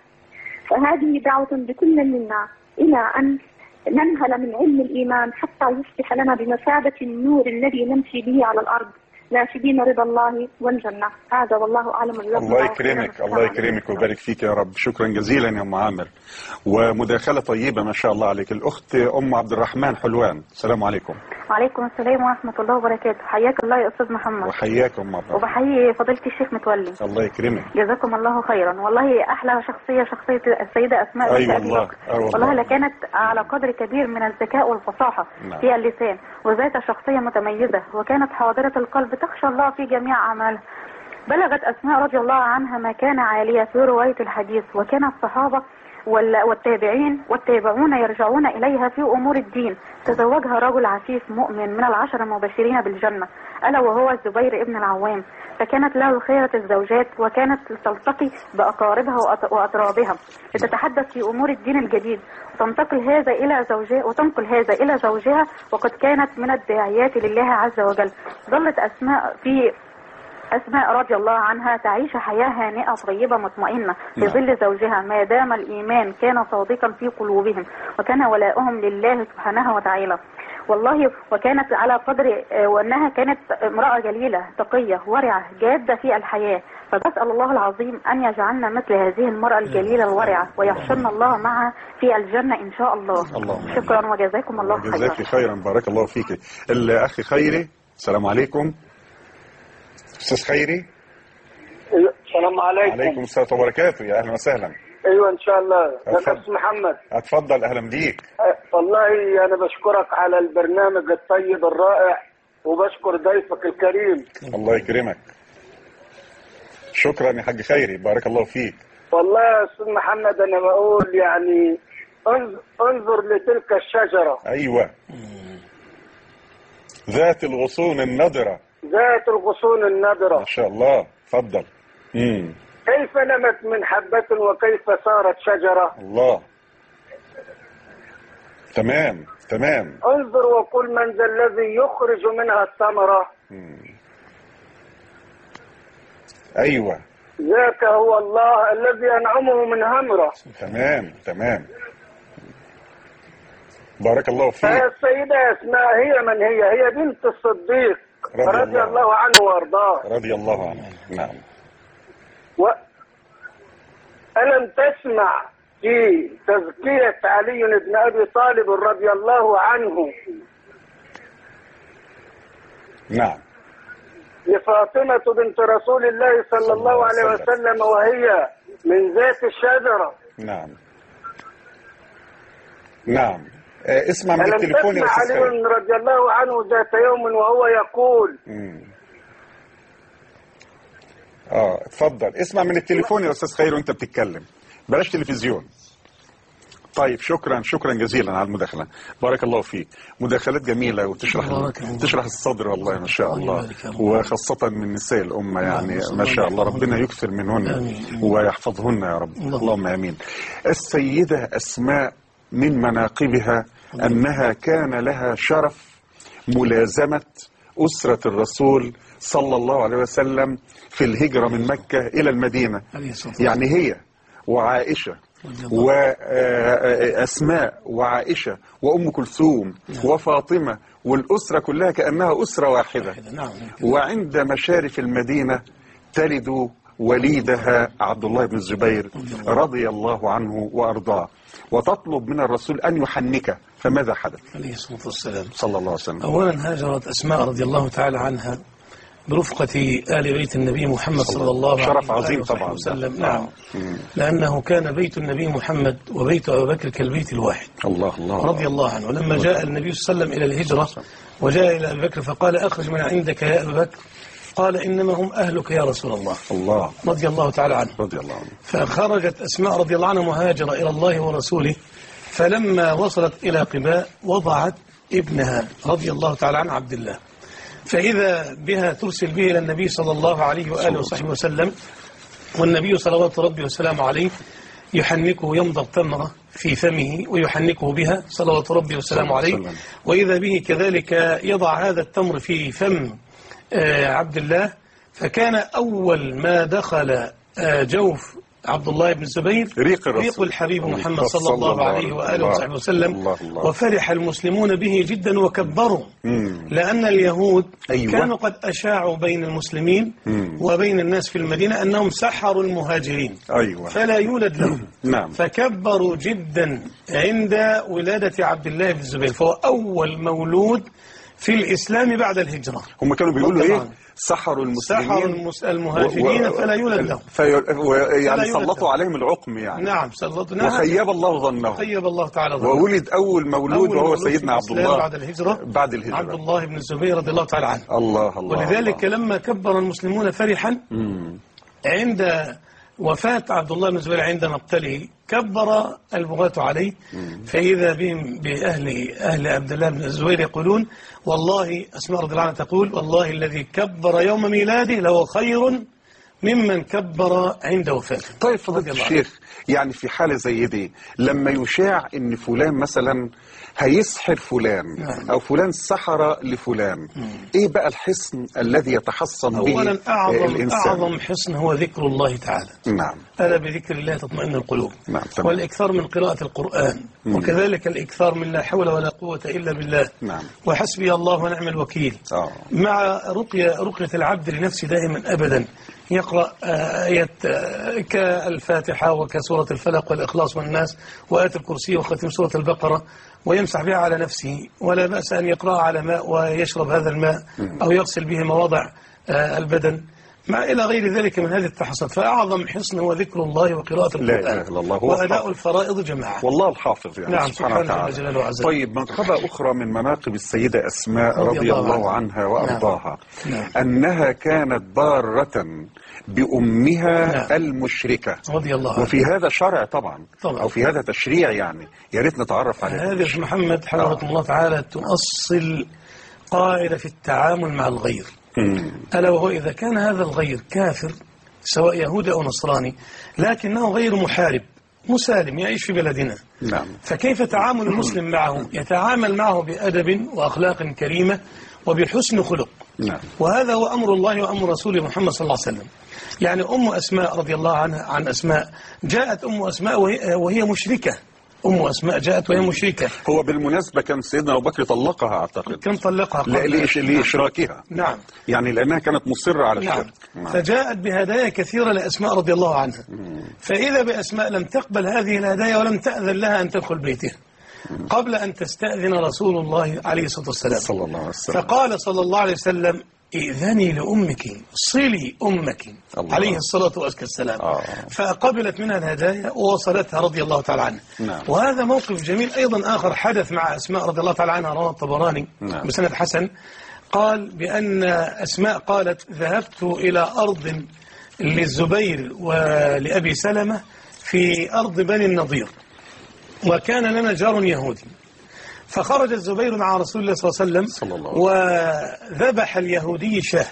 فهذه دعوة بكل منا إلى أن ننهل من علم الإيمان حتى يصبح لنا بمثابة النور الذي نمشي به على الأرض، ناشدين رضا الله والجنة. هذا والله أعلم. الله يكرمك، الله يكرمك ويبارك فيك يا رب. شكرا جزيلا يا أم عامر، ومداخلة طيبة ما شاء الله عليك. الأخت أم عبد الرحمن حلوان، السلام عليكم. وعليكم السلام ورحمة الله وبركاته. حياك الله يا أستاذ محمد. وحياكم أم عبد الرحمن. وبحيي فضيلة الشيخ متولي، الله يكرمك، جزاكم الله خيرا. والله أحلى شخصية شخصية السيدة أسماء بنت أبي بكر. والله لكانت على قدر كبير من الذكاء والفصاحة نعم. في اللسان، وذات شخصية متميزة، وكانت حاضرة القلب تخشى الله في جميع أعمالها. بلغت أسماء رضي الله عنها مكان عالية في رواية الحديث، وكان الصحابة والتابعين والتابعون يرجعون إليها في أمور الدين. تزوجها رجل عفيف مؤمن من العشر المبشرين بالجنة، ألا وهو الزبير ابن العوام، فكانت له خيرة الزوجات، وكانت تلتقي بأقاربها وأطرابها لتتحدث في أمور الدين الجديد، وتنتقل هذا إلى زوجها وتنقل هذا إلى زوجها، وقد كانت من الداعيات لله عز وجل. ظلت أسماء في أسماء رضي الله عنها تعيش حياة هانئة طيبة مطمئنة في ظل زوجها، ما دام الإيمان كان صادقا في قلوبهم، وكان ولاؤهم لله سبحانه وتعالى. والله وكانت على قدر وأنها كانت امرأة جليلة تقية ورعة جادة في الحياة. فبسأل الله العظيم أن يجعلنا مثل هذه المرأة الجليلة الورعة، ويحشرنا الله معها في الجنة إن شاء الله. الله. شكرا وجزاكم الله خيرا. جزاك خيرا، بارك الله فيك. الأخ خيري، السلام عليكم. أستاذ خيري. السلام عليكم. عليكم السلام وبركاته، يا أهلا وسهلا. ايوه ان شاء الله. نفس محمد. اتفضل، اهلا بيك. والله انا بشكرك على البرنامج الطيب الرائع، وبشكر ضيفك الكريم. الله يكرمك. شكرا يا حاج خيري، بارك الله فيك. والله يا استاذ محمد انا بقول يعني انظر لتلك الشجرة. أيوة، ذات الغصون النضرة. ذات الغصون النضرة. ما شاء الله، اتفضل. امم كيف نمت من حبة وكيف صارت شجرة. الله. تمام تمام. انظر وقل من ذا الذي يخرج منها الثمرة. مم. أيوة، ذاك هو الله الذي أنعمه من همرة. تمام تمام، بارك الله فيك. السيدة أسماء هي من هي؟ هي بنت الصديق رضي, رضي الله. الله عنه وارضاه. رضي الله عنه. نعم. و... ألم تسمع في تزكية علي بن أبي طالب رضي الله عنه نعم لفاطمة بنت رسول الله صلى الله عليه وسلم وهي من ذات الشجرة. نعم نعم. آه اسمع من التليفون يا أستاذ خير. علي رضي الله عنه ذات يوم وهو يقول. مم. اه اتفضل، اسمع من التليفون يا أستاذ خير وانت بتتكلم، بلاش تلفزيون. طيب شكرا شكرا جزيلا على المداخله، بارك الله فيك. مداخلات جميله وتشرح تشرح الصدر والله ما شاء الله، وخاصه من نساء الامه يعني ما شاء الله، ربنا يكثر منهن ويحفظهن يا رب، اللهم امين. السيده اسماء من مناقبها انها كان لها شرف ملازمه اسره الرسول صلى الله عليه وسلم في الهجره من مكه الى المدينه. يعني هي وعائشه وأسماء وعائشة وأم كلثوم وفاطمة والأسرة كلها كأنها أسرة واحدة، وعند مشارف المدينة تلد وليدها عبد الله بن الزبير رضي الله عنه وأرضاه، وتطلب من الرسول أن يحنكه، فماذا حدث؟ عليه الصلاة والسلام. صلى الله عليه وسلم. أولا هاجرت أسماء رضي الله تعالى عنها برفقة آل بيت النبي محمد صلى الله عليه شرف عظيم طبعا وسلم. نعم، لأنه كان بيت النبي محمد وبيت أبي بكر كالبيت الواحد. الله الله رضي الله عنه. ولما جاء النبي صلى الله عليه وسلم إلى الهجرة وجاء إلى أبي بكر فقال أخرج من عندك يا أبي بكر، قال إنما هم أهلك يا رسول الله. الله رضي الله تعالى عنه. رضي الله عنه. فخرجت أسماء رضي الله عنها مهاجرة إلى الله ورسوله، فلما وصلت إلى قباء وضعت ابنها رضي الله تعالى عنه عبد الله، فإذا بها ترسل به إلى النبي صلى الله عليه وآله وصحبه وسلم، والنبي صلوات ربي وسلامه عليه يحنكه، يمضغ تمرة في فمه ويحنكه بها صلوات ربي وسلامه عليه، وإذا به كذلك يضع هذا التمر في فم عبد الله. فكان أول ما دخل جوف عبد الله بن الزبير ريق, ريق الحبيب محمد صلى الله عليه وآله وصحبه وسلم. الله الله. وفرح المسلمون به جدا وكبروا، مم. لأن اليهود أيوة. كانوا قد أشاعوا بين المسلمين مم. وبين الناس في المدينة أنهم سحروا المهاجرين، أيوة. فلا يولد لهم. نعم. فكبروا جدا عند ولادة عبد الله بن الزبير، فهو أول مولود في الإسلام بعد الهجرة. هم كانوا بيقولوا إيه؟ سحروا المسلمين، سحروا المهاجرين و... فلا يولد لهم، في... و... يعني سلطوا عليهم العقم يعني. نعم سلطوا. وخيب الله ظنه، خيب الله تعالى ظنه. وولد أول مولود أول وهو سيدنا عبد الله بعد الهجرة بعد الهجرة عبد الله بن الزبير رضي الله تعالى عنه. الله الله. ولذلك الله. لما كبر المسلمون فرحا مم. عند وفاة عبد الله بن الزبير عند مقتله كبر البغاة عليه، فإذا بهم بأهل أهل عبد الله بن الزبير يقولون والله، أسماء رضي الله عنها تقول والله الذي كبر يوم ميلاده لهو خير ممن كبر عند وفاته. طيب فضيلة الشيخ، يعني في حالة زي دي لما يشاع ان فلان مثلا هيسحر فلان نعم. او فلان سحر لفلان مم. ايه بقى الحصن الذي يتحصن به أولا أعظم الانسان؟ اعظم حصن هو ذكر الله تعالى. نعم. ألا بذكر الله تطمئن القلوب. نعم. والاكثار من قراءة القرآن مم. وكذلك الاكثار من لا حول ولا قوة الا بالله. نعم. وحسبي الله ونعم الوكيل. آه. مع رقية رقية العبد لنفسه دائما ابدا، يقرأ آية كالفاتحة وكسورة الفلق والإخلاص والناس وآية الكرسي وختم سورة البقرة، ويمسح بها على نفسه، ولا بأس أن يقرأ على ماء ويشرب هذا الماء أو يغسل به مواضع البدن. ما إلى غير ذلك من هذه التحصينات. فأعظم حصن هو ذكر الله وقراءة لا القرآن إله إلا الله، هو وأداء الحافظ. الفرائض جماعة. والله الحافظ يعني نعم سبحانه وتعالى. جل وعلا. طيب منقبة أخرى من مناقب السيدة أسماء رضي رضي الله الله عنها. عنها وأرضاها نعم. أنها كانت بارة بأمها نعم. المشركة رضي الله عنها. وفي هذا شرع طبعا, طبعا. أو في هذا تشريع، يعني يا ريت نتعرف عليه. هذه محمد حفظكم الله تعالى تؤصل قاعدة في التعامل مع الغير، ألا وهو إذا كان هذا الغير كافر سواء يهودي أو نصراني لكنه غير محارب مسالم يعيش في بلدنا، نعم. فكيف تعامل المسلم معه؟ يتعامل معه بأدب وأخلاق كريمة وبحسن خلق. نعم. وهذا هو أمر الله وأمر رسوله محمد صلى الله عليه وسلم. يعني أم أسماء رضي الله عنها عن أسماء، جاءت أم أسماء وهي, وهي مشركة. أم أسماء جاءت وهي مشركة. هو بالمناسبة كان سيدنا أبو بكر طلقها أعتقد، كان طلقها لا ليش لإشراكها. نعم. يعني لأنها كانت مصرة على نعم. الشرك. نعم. فجاءت بهدايا كثيرة لأسماء رضي الله عنها. مم. فإذا بأسماء لم تقبل هذه الهدايا ولم تأذن لها أن تدخل بيته قبل أن تستأذن رسول الله عليه الصلاة والسلام صلى الله عليه وسلم. فقال صلى الله عليه وسلم إذني لأمك صلي أمك الله. عليه الصلاة والسلام. آه. فقبلت منها الهدايا ووصلتها رضي الله تعالى عنها. نعم. وهذا موقف جميل أيضا آخر حدث مع أسماء رضي الله تعالى عنها، رواه الطبراني نعم. بسند حسن، قال بأن أسماء قالت ذهبت إلى أرض للزبير ولأبي سلمة في أرض بني النضير، وكان لنا جار يهودي، فخرج الزبير مع رسول الله صلى الله عليه وسلم وذبح اليهودي شاه،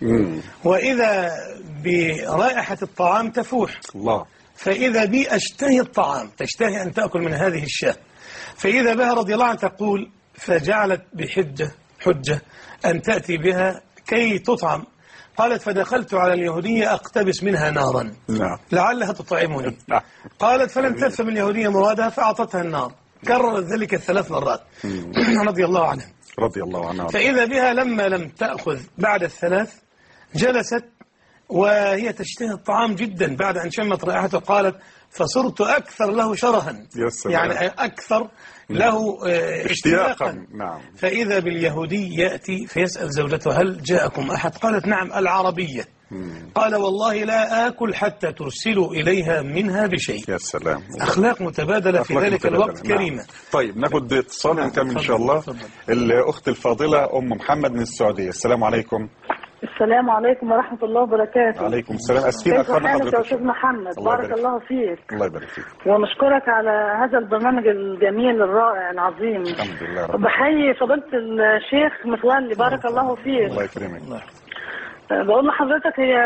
وإذا برائحة الطعام تفوح الله، فإذا بي أشتهي الطعام، تشتهي أن تأكل من هذه الشاه، فإذا بها رضي الله عنها تقول فجعلت بحجة حجة أن تأتي بها كي تطعم. قالت فدخلت على اليهودية أقتبس منها نارا نعم. لعلها تطعمني. قالت فلم تفهم اليهودية مرادها فأعطتها النار، كررت ذلك ثلاث مرات رضي الله عنها رضي الله عنها. فإذا بها لما لم تأخذ بعد الثلاث جلست وهي تشتهي الطعام جدا بعد أن شمت رائحته، قالت فصرت أكثر له شرها، يعني أكثر له اشتياقا. نعم. فإذا باليهودي يأتي فيسأل زوجته هل جاءكم أحد؟ قالت نعم العربية. مم. قال والله لا آكل حتى ترسلوا إليها منها بشيء. يا سلام. أخلاق متبادلة أخلاق في ذلك متبادلة. الوقت نعم. كريمة. طيب ناخد اتصال ونكمل إن شاء الله. فضل. الأخت الفاضلة أم محمد من السعودية. السلام عليكم. السلام عليكم ورحمة الله وبركاته. عليكم السلام. أسفين أخونا حضرتك يا أستاذ محمد، بارك الله فيك. الله يبارك فيك. ونشكرك على هذا البرنامج الجميل الرائع العظيم. الحمد لله. بحيي فضيلة الشيخ متولي، بارك الله فيك. الله يكرمك. بقول لحضرتك هي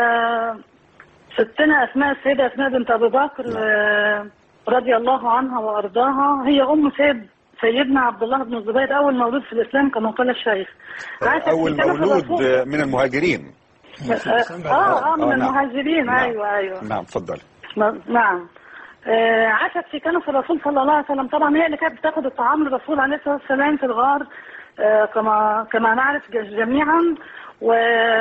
ستنا أسماء، السيدة أسماء بنت أبي بكر رضي الله عنها وأرضاها، هي أم سيد سيدنا عبد الله بن الزبير، أول مولود في الإسلام كما قال الشيخ. أول مولود من المهاجرين. آه آه من المهاجرين. نعم. أيوة أيوة. نعم تفضل. نعم. آه عاشت في كنف الرسول صلى الله عليه وسلم، طبعا هي اللي كانت بتاخد الطعام للرسول عليه الصلاة والسلام في الغار، آه كما كما نعرف جميعا. و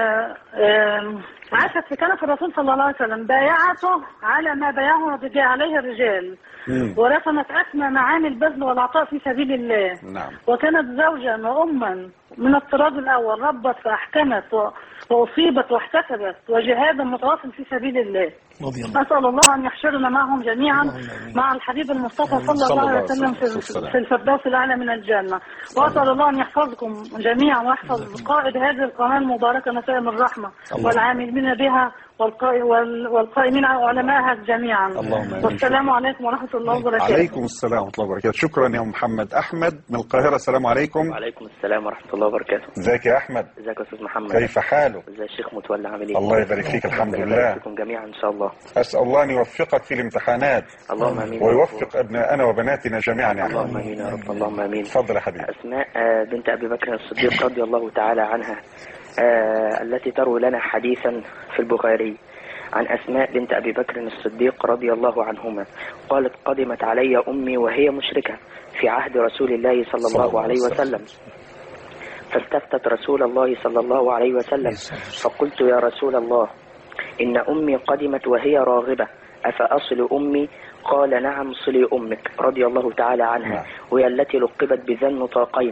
عاشت في كنف الرسول صلى الله عليه وسلم، بايعته على ما بايعه عليه الرجال، ورسمت أسمى معاني البذل والعطاء في سبيل الله. نعم. وكانت زوجا وأما من الطراز الأول، ربت فأحكمت وأصيبت واحتسبت، وجهادا متواصل في سبيل الله. أسأل الله أن يحشرنا معهم جميعا مع الحبيب المصطفى صلى الله عليه وسلم في الفردوس الأعلى من الجنة. وأسأل الله أن يحفظكم جميعا ويحفظ قائد هذه القناة المباركة نسائم الرحمة والعاملين بها والقائمين على علمائها جميعا. والسلام عليكم ورحمة الله وبركاته. عليكم السلام ورحمة الله وبركاته. شكرا يا محمد. أحمد من القاهرة. السلام عليكم. وعليكم السلام ورحمة الله وبركاته. ازيك يا أحمد؟ ازيك يا أستاذ محمد؟ كيف حاله؟ ازي الشيخ متولى عامل ايه؟ الله يبارك فيك. الحمد لله. يبارك جميعا إن شاء الله. أسأل الله أن يوفقك في الامتحانات. اللهم آمين. ويوفق أبناءنا وبناتنا جميعا يعني. اللهم آمين يا رب. اللهم آمين. تفضل يا حبيبي. أسماء بنت أبي بكر الصديق رضي الله تعالى عنها، آه التي تروي لنا حديثا في البخاري عن أسماء بنت أبي بكر الصديق رضي الله عنهما، قالت قدمت علي أمي وهي مشركة في عهد رسول الله صلى الله عليه وسلم، فاستفتت رسول الله صلى الله عليه وسلم، فقلت يا رسول الله إن أمي قدمت وهي راغبة، أفأصل أمي؟ قال نعم صلي أمك رضي الله تعالى عنها، وهي التي لقبت بذي النطاقين.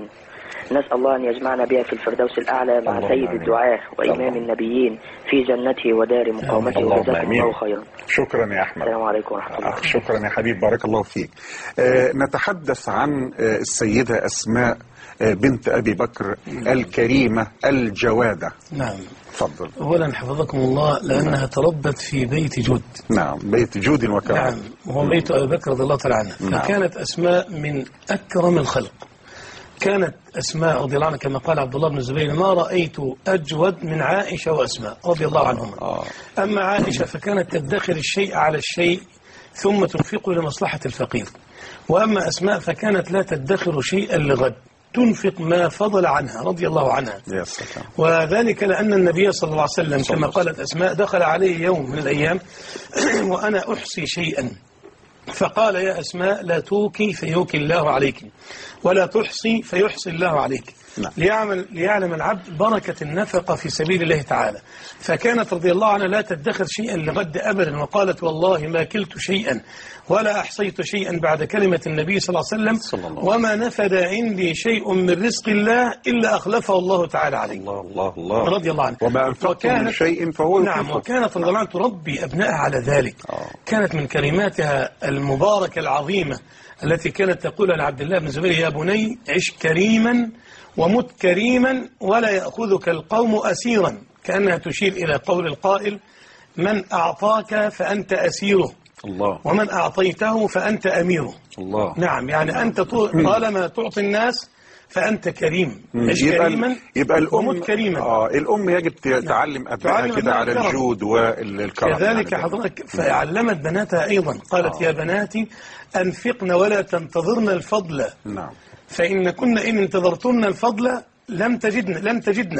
نسأل الله أن يجمعنا بها في الفردوس الأعلى مع سيد الدعاة وإمام النبيين في جنته ودار مقامته، وجزاكم الله خيرا. شكرا يا أحمد. السلام عليكم ورحمة الله. شكرا يا حبيب، بارك الله فيك. آه نتحدث عن آه السيدة أسماء آه بنت أبي بكر الكريمة الجوادة. نعم. تفضل. أولا حفظكم الله لأنها تربت في بيت جود. نعم، بيت جود وكرم. نعم، وهو بيت أبي بكر رضي الله تعالى عنه. نعم. فكانت أسماء من أكرم الخلق. كانت أسماء رضي الله عنها كما قال عبد الله بن الزبير: ما رأيت أجود من عائشة وأسماء رضي الله عنهما. آه. أما عائشة فكانت تدخر الشيء على الشيء ثم تنفقه لمصلحة الفقير، وأما أسماء فكانت لا تدخر شيئا لغد، تنفق ما فضل عنها رضي الله عنها. وذلك لأن النبي صلى الله عليه وسلم كما قالت أسماء دخل عليه يوم من الأيام وأنا أحصي شيئا، فقال: يا أسماء لا توكي فيوكي الله عليك، ولا تحصي فيحصي الله عليك. نعم. ليعمل ليعلم العبد بركة النفقة في سبيل الله تعالى. فكانت رضي الله عنها لا تدخر شيئا لغد أبدا، وقالت: والله ما كلت شيئا ولا أحصيت شيئا بعد كلمة النبي صلى الله عليه وسلم، وما نفد عندي شيء من رزق الله إلا أخلفه الله تعالى عليه. الله الله الله رضي الله عنه. وما أنفقتم من شيء فهو يخلفه. نعم. وكانت رضي الله عنها تربي أبنائها على ذلك. أوه. كانت من كلماتها المباركة العظيمة التي كانت تقولها لعبد الله بن الزبير: يا بني عش كريما ومت كريما ولا يأخذك القوم أسيرا، كأنها تشير إلى قول القائل: من أعطاك فأنت أسيره، الله، ومن أعطيته فأنت أميره. الله. نعم، يعني أنت طالما تعطي الناس فأنت كريم. عش كريما يبقى الأم ومت كريما. آه الأم يجب تعلم أبنائها كده على الجود والكرم. كذلك حضرتك فعلمت بناتها أيضا، قالت: آه. يا بناتي أنفقن ولا تنتظرن الفضل. نعم. فإن كنا إن انتظرتن الفضل لم تجدن لن تجدن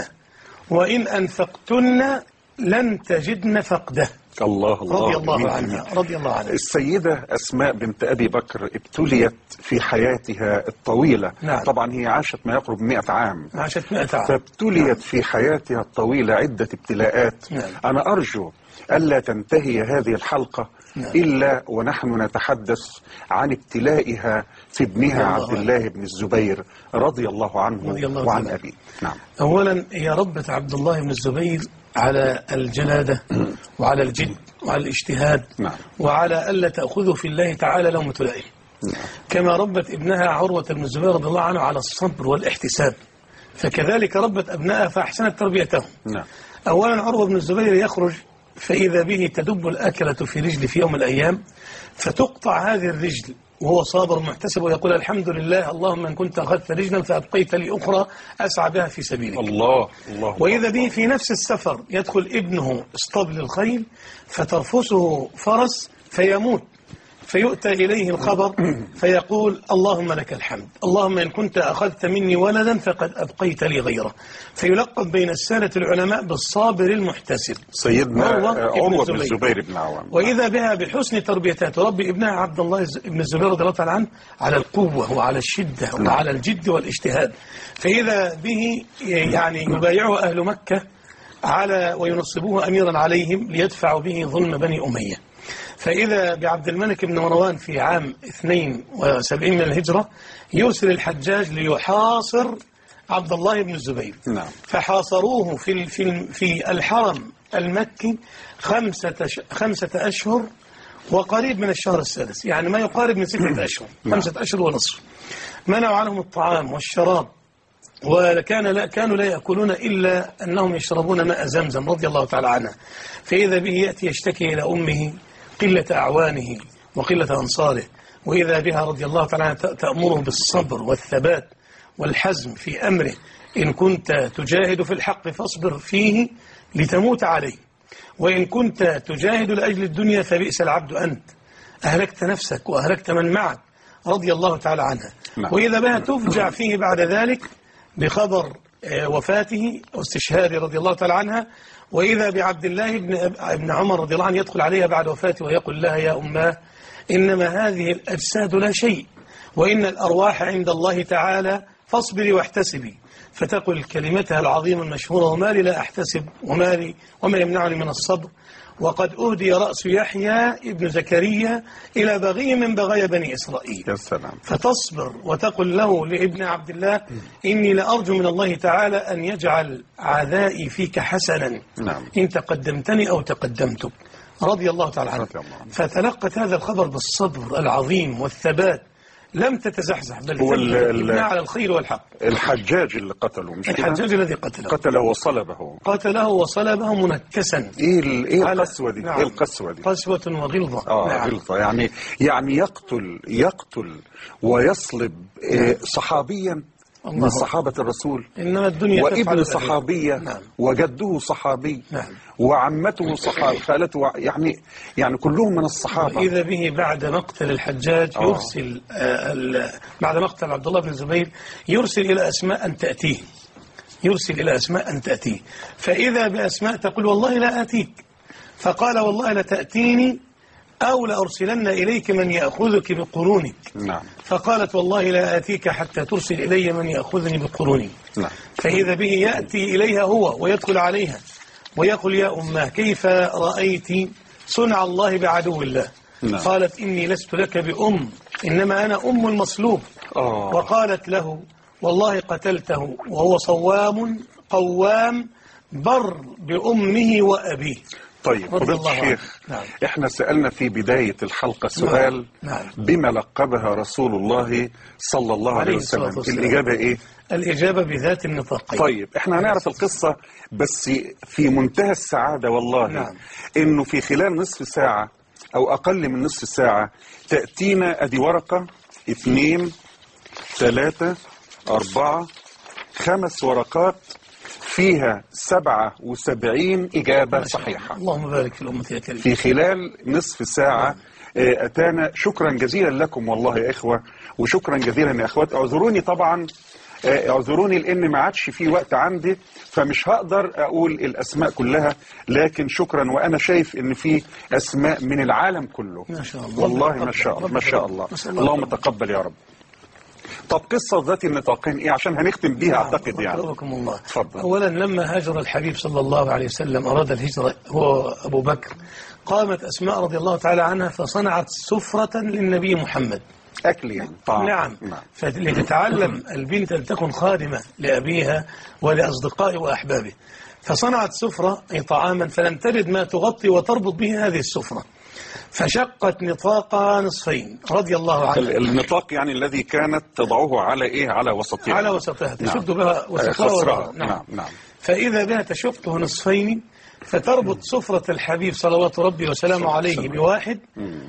وإن أنفقتن لن تجدن فقده. الله الله رضي الله عنها رضي الله عنها. السيدة أسماء بنت أبي بكر ابتليت في حياتها الطويلة. نعم. طبعا هي عاشت ما يقرب مئة عام. عاشت مئة عام. فابتليت نعم. في حياتها الطويلة عدة ابتلاءات. نعم. أنا أرجو ألا تنتهي هذه الحلقة نعم. إلا ونحن نتحدث عن ابتلائها في ابنها عبد الله بن الزبير رضي الله عنه رضي الله وعن أبيه. نعم. أولا يا ربة عبد الله بن الزبير على الجلادة وعلى الجد وعلى الاجتهاد. نعم. وعلى ألا تأخذه في الله تعالى لومة لائم. نعم. كما ربت ابنها عروة بن الزبير رضي الله عنه على الصبر والاحتساب، فكذلك ربت أبنائها فأحسنت تربيتهم. نعم. أولا عروة بن الزبير يخرج فإذا به تدب الأكلة في رجل في يوم من الأيام، فتقطع هذه الرجل وهو صابر محتسب ويقول: الحمد لله اللهم إن كنت أخذت رجلا فأبقيت لي أخرى أسعى بها في سبيلك. الله الله. وإذا به في نفس السفر يدخل ابنه اسطبل الخيل فترفسه فرس فيموت، فيؤتى إليه الخبر فيقول: اللهم لك الحمد، اللهم إن كنت أخذت مني ولدا فقد أبقيت لي غيره. فيلقب بين السادة العلماء بالصابر المحتسب سيدنا عروة بن الزبير بن العوام. وإذا بها بحسن تربيتها تربي ابنها عبد الله بن الزبير رضي الله تعالى عنه على القوة وعلى الشدة وعلى الجد والاجتهاد. فإذا به يعني يبايعه أهل مكة على وينصبوه أميرا عليهم ليدفعوا به ظلم بني أمية. فإذا بعبد الملك بن مروان في عام اثنين وسبعين من الهجرة يرسل الحجاج ليحاصر عبد الله بن الزبير. نعم. فحاصروه في في في الحرم المكي خمسة خمسة أشهر وقريب من الشهر السادس، يعني ما يقارب من ستة أشهر. نعم. خمسة أشهر ونصف. منعوا عنهم الطعام والشراب، وكان لا كانوا لا يأكلون إلا أنهم يشربون ماء زمزم رضي الله تعالى عنه. فإذا به يأتي يشتكي إلى أمه قلة أعوانه وقلة أنصاره، وإذا بها رضي الله تعالى عنها تأمره بالصبر والثبات والحزم في أمره: إن كنت تجاهد في الحق فاصبر فيه لتموت عليه، وإن كنت تجاهد لأجل الدنيا فبئس العبد أنت، أهلكت نفسك وأهلكت من معك رضي الله تعالى عنها. وإذا بها تفجع فيه بعد ذلك بخبر وفاته واستشهاده رضي الله تعالى عنها. وإذا بعبد الله بن ابن عمر رضي الله عنه يدخل عليها بعد وفاته ويقول لها: يا أماه إنما هذه الأجساد لا شيء، وإن الأرواح عند الله تعالى فاصبري واحتسبي، فتقل كلمتها العظيمة المشهورة: وما لي لا أحتسب وما لي وما يمنعني من الصبر، وقد أهدي رأس يحيى ابن زكريا إلى بغي من بغايا بني إسرائيل. يا سلام. فتصبر وتقل له لابن عبد الله: إني لأرجو من الله تعالى أن يجعل عذائي فيك حسنا نعم. إن تقدمتني أو تقدمتك، رضي الله تعالى عنه. فتلقت هذا الخبر بالصبر العظيم والثبات، لم تتزحزح، بل تبنى على الخير والحق. الحجاج اللي قتله، مش الحجاج الذي قتله قتله وصلبه قتله وصلبه منكسا. ايه ايه القسوه دي؟ نعم. ايه القسوه دي؟ قسوه وغلظه. اه نعم. غلظه، يعني يعني يقتل يقتل ويصلب إيه صحابيا من صحابة الرسول، إنما الدنيا وابن صحابية. نعم. وجده صحابي. نعم. وعمته صحابي، خالته، يعني يعني كلهم من الصحابة. وإذا به بعد مقتل الحجاج آه. يرسل آه بعد مقتل عبد الله بن الزبير يرسل إلى أسماء أن تأتيه يرسل إلى أسماء أن تأتيه فإذا بأسماء تقول: والله لا آتيك. فقال: والله لتأتيني أو لأرسلن إليك من يأخذك بقرونك. نعم. فقالت: والله لا آتيك حتى ترسل إلي من يأخذني بقروني. نعم. فإذا به يأتي إليها هو ويدخل عليها ويقول: يا أماه، كيف رأيت صنع الله بعدو الله؟ نعم. قالت: إني لست لك بأم، إنما أنا أم المصلوب. أوه. وقالت له: والله قتلته وهو صوام قوام بر بأمه وأبيه. طيب فضيلة الشيخ، نعم. احنا سألنا في بداية الحلقة سؤال: نعم. بما لقبها رسول الله صلى الله عليه وسلم؟ الإجابة ايه؟ الإجابة بذات النطاقين. طيب احنا هنعرف القصة، بس في منتهى السعادة والله. نعم. انه في خلال نصف ساعة او اقل من نصف ساعة تأتينا ادي ورقة، اثنين، ثلاثة، اربعة، خمس ورقات فيها سبعة وسبعين إجابة صحيحة. اللهم بارك في الأمة يا كريم. في خلال نصف ساعة أتانا. شكرا جزيلا لكم والله يا إخوة، وشكرا جزيلا يا أخوات. اعذروني طبعا، اعذروني لأن ما عادش في وقت عندي، فمش هقدر أقول الأسماء كلها، لكن شكرا. وأنا شايف إن في أسماء من العالم كله. ما شاء الله. والله ما شاء الله ما شاء الله. اللهم تقبل يا رب. طب قصة ذات النطاقين ايه عشان هنختم بيها؟ نعم. اعتقد يعني. الله. تفضل. اولا لما هاجر الحبيب صلى الله عليه وسلم اراد الهجرة هو ابو بكر، قامت اسماء رضي الله تعالى عنها فصنعت سفرة للنبي محمد. اكل يعني طعام. نعم, نعم. فلتتعلم البنت ان تكون خادمة لابيها ولاصدقائه واحبابه، فصنعت سفرة اي طعاما، فلم تجد ما تغطي وتربط به هذه السفرة، فشقت نطاقها نصفين رضي الله عنها. النطاق يعني الذي كانت تضعه على ايه؟ على وسطها. على وسطها تشد نعم. بها وسطها. نعم. نعم. نعم. فإذا بها تشقه نصفين فتربط سفرة الحبيب صلوات ربي وسلامه عليه بواحد،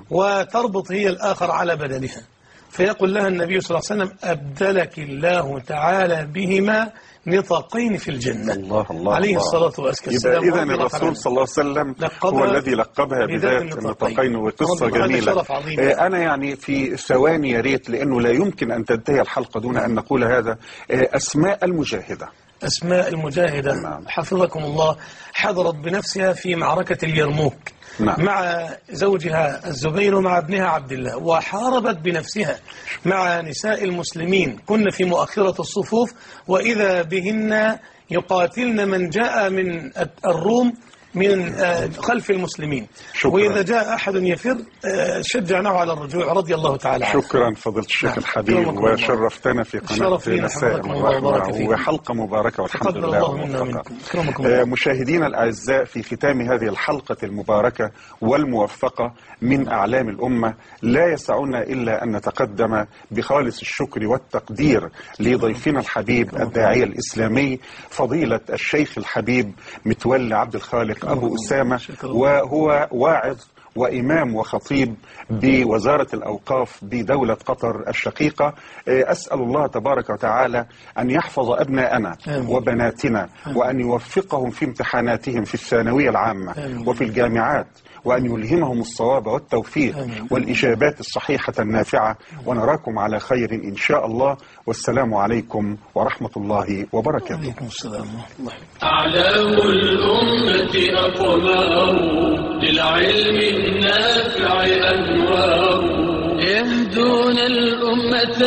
وتربط هي الآخر على بدنها، فيقول لها النبي صلى الله عليه وسلم: أبدلك الله تعالى بهما نطاقين في الجنة. الله الله عليه الله. الصلاة والسلام. إذا الرسول صلى الله عليه وسلم هو الذي لقبها بذات النطاقين، وقصة جميلة. أنا يعني في ثواني يا ريت، لأنه لا يمكن أن تنتهي الحلقة دون أن نقول هذا. أسماء المجاهدة. أسماء المجاهدة نعم. حفظكم الله، حضرت بنفسها في معركة اليرموك نعم. مع زوجها الزبير ومع ابنها عبد الله، وحاربت بنفسها مع نساء المسلمين، كن في مؤخرة الصفوف، وإذا بهن يقاتلن من جاء من الروم من خلف المسلمين. شكرا. وإذا جاء أحد يفر شجعناه على الرجوع رضي الله تعالى عنه. شكرا فضيلة الشيخ نعم. الحبيب، وشرفتنا في قناة مساء الرحمة، وحلقة مباركة والحمد لله موفقة. مشاهدينا الأعزاء، في ختام هذه الحلقة المباركة والموفقة من أعلام الأمة، لا يسعنا إلا أن نتقدم بخالص الشكر والتقدير لضيفنا الحبيب الداعية الإسلامي فضيلة الشيخ الحبيب متولي عبد الخالق أبو أسامة، وهو واعظ وإمام وخطيب بوزارة الأوقاف بدولة قطر الشقيقة. أسأل الله تبارك وتعالى أن يحفظ أبناءنا وبناتنا، وأن يوفقهم في امتحاناتهم في الثانوية العامة وفي الجامعات، وأن يلهمهم الصواب والتوفيق والإجابات الصحيحة النافعة، ونراكم على خير إن شاء الله، والسلام عليكم ورحمة الله وبركاته. عليكم السلام ورحمة الله. أعلام الأمة أقمار للعلم النافع أنوار يهدون الأمة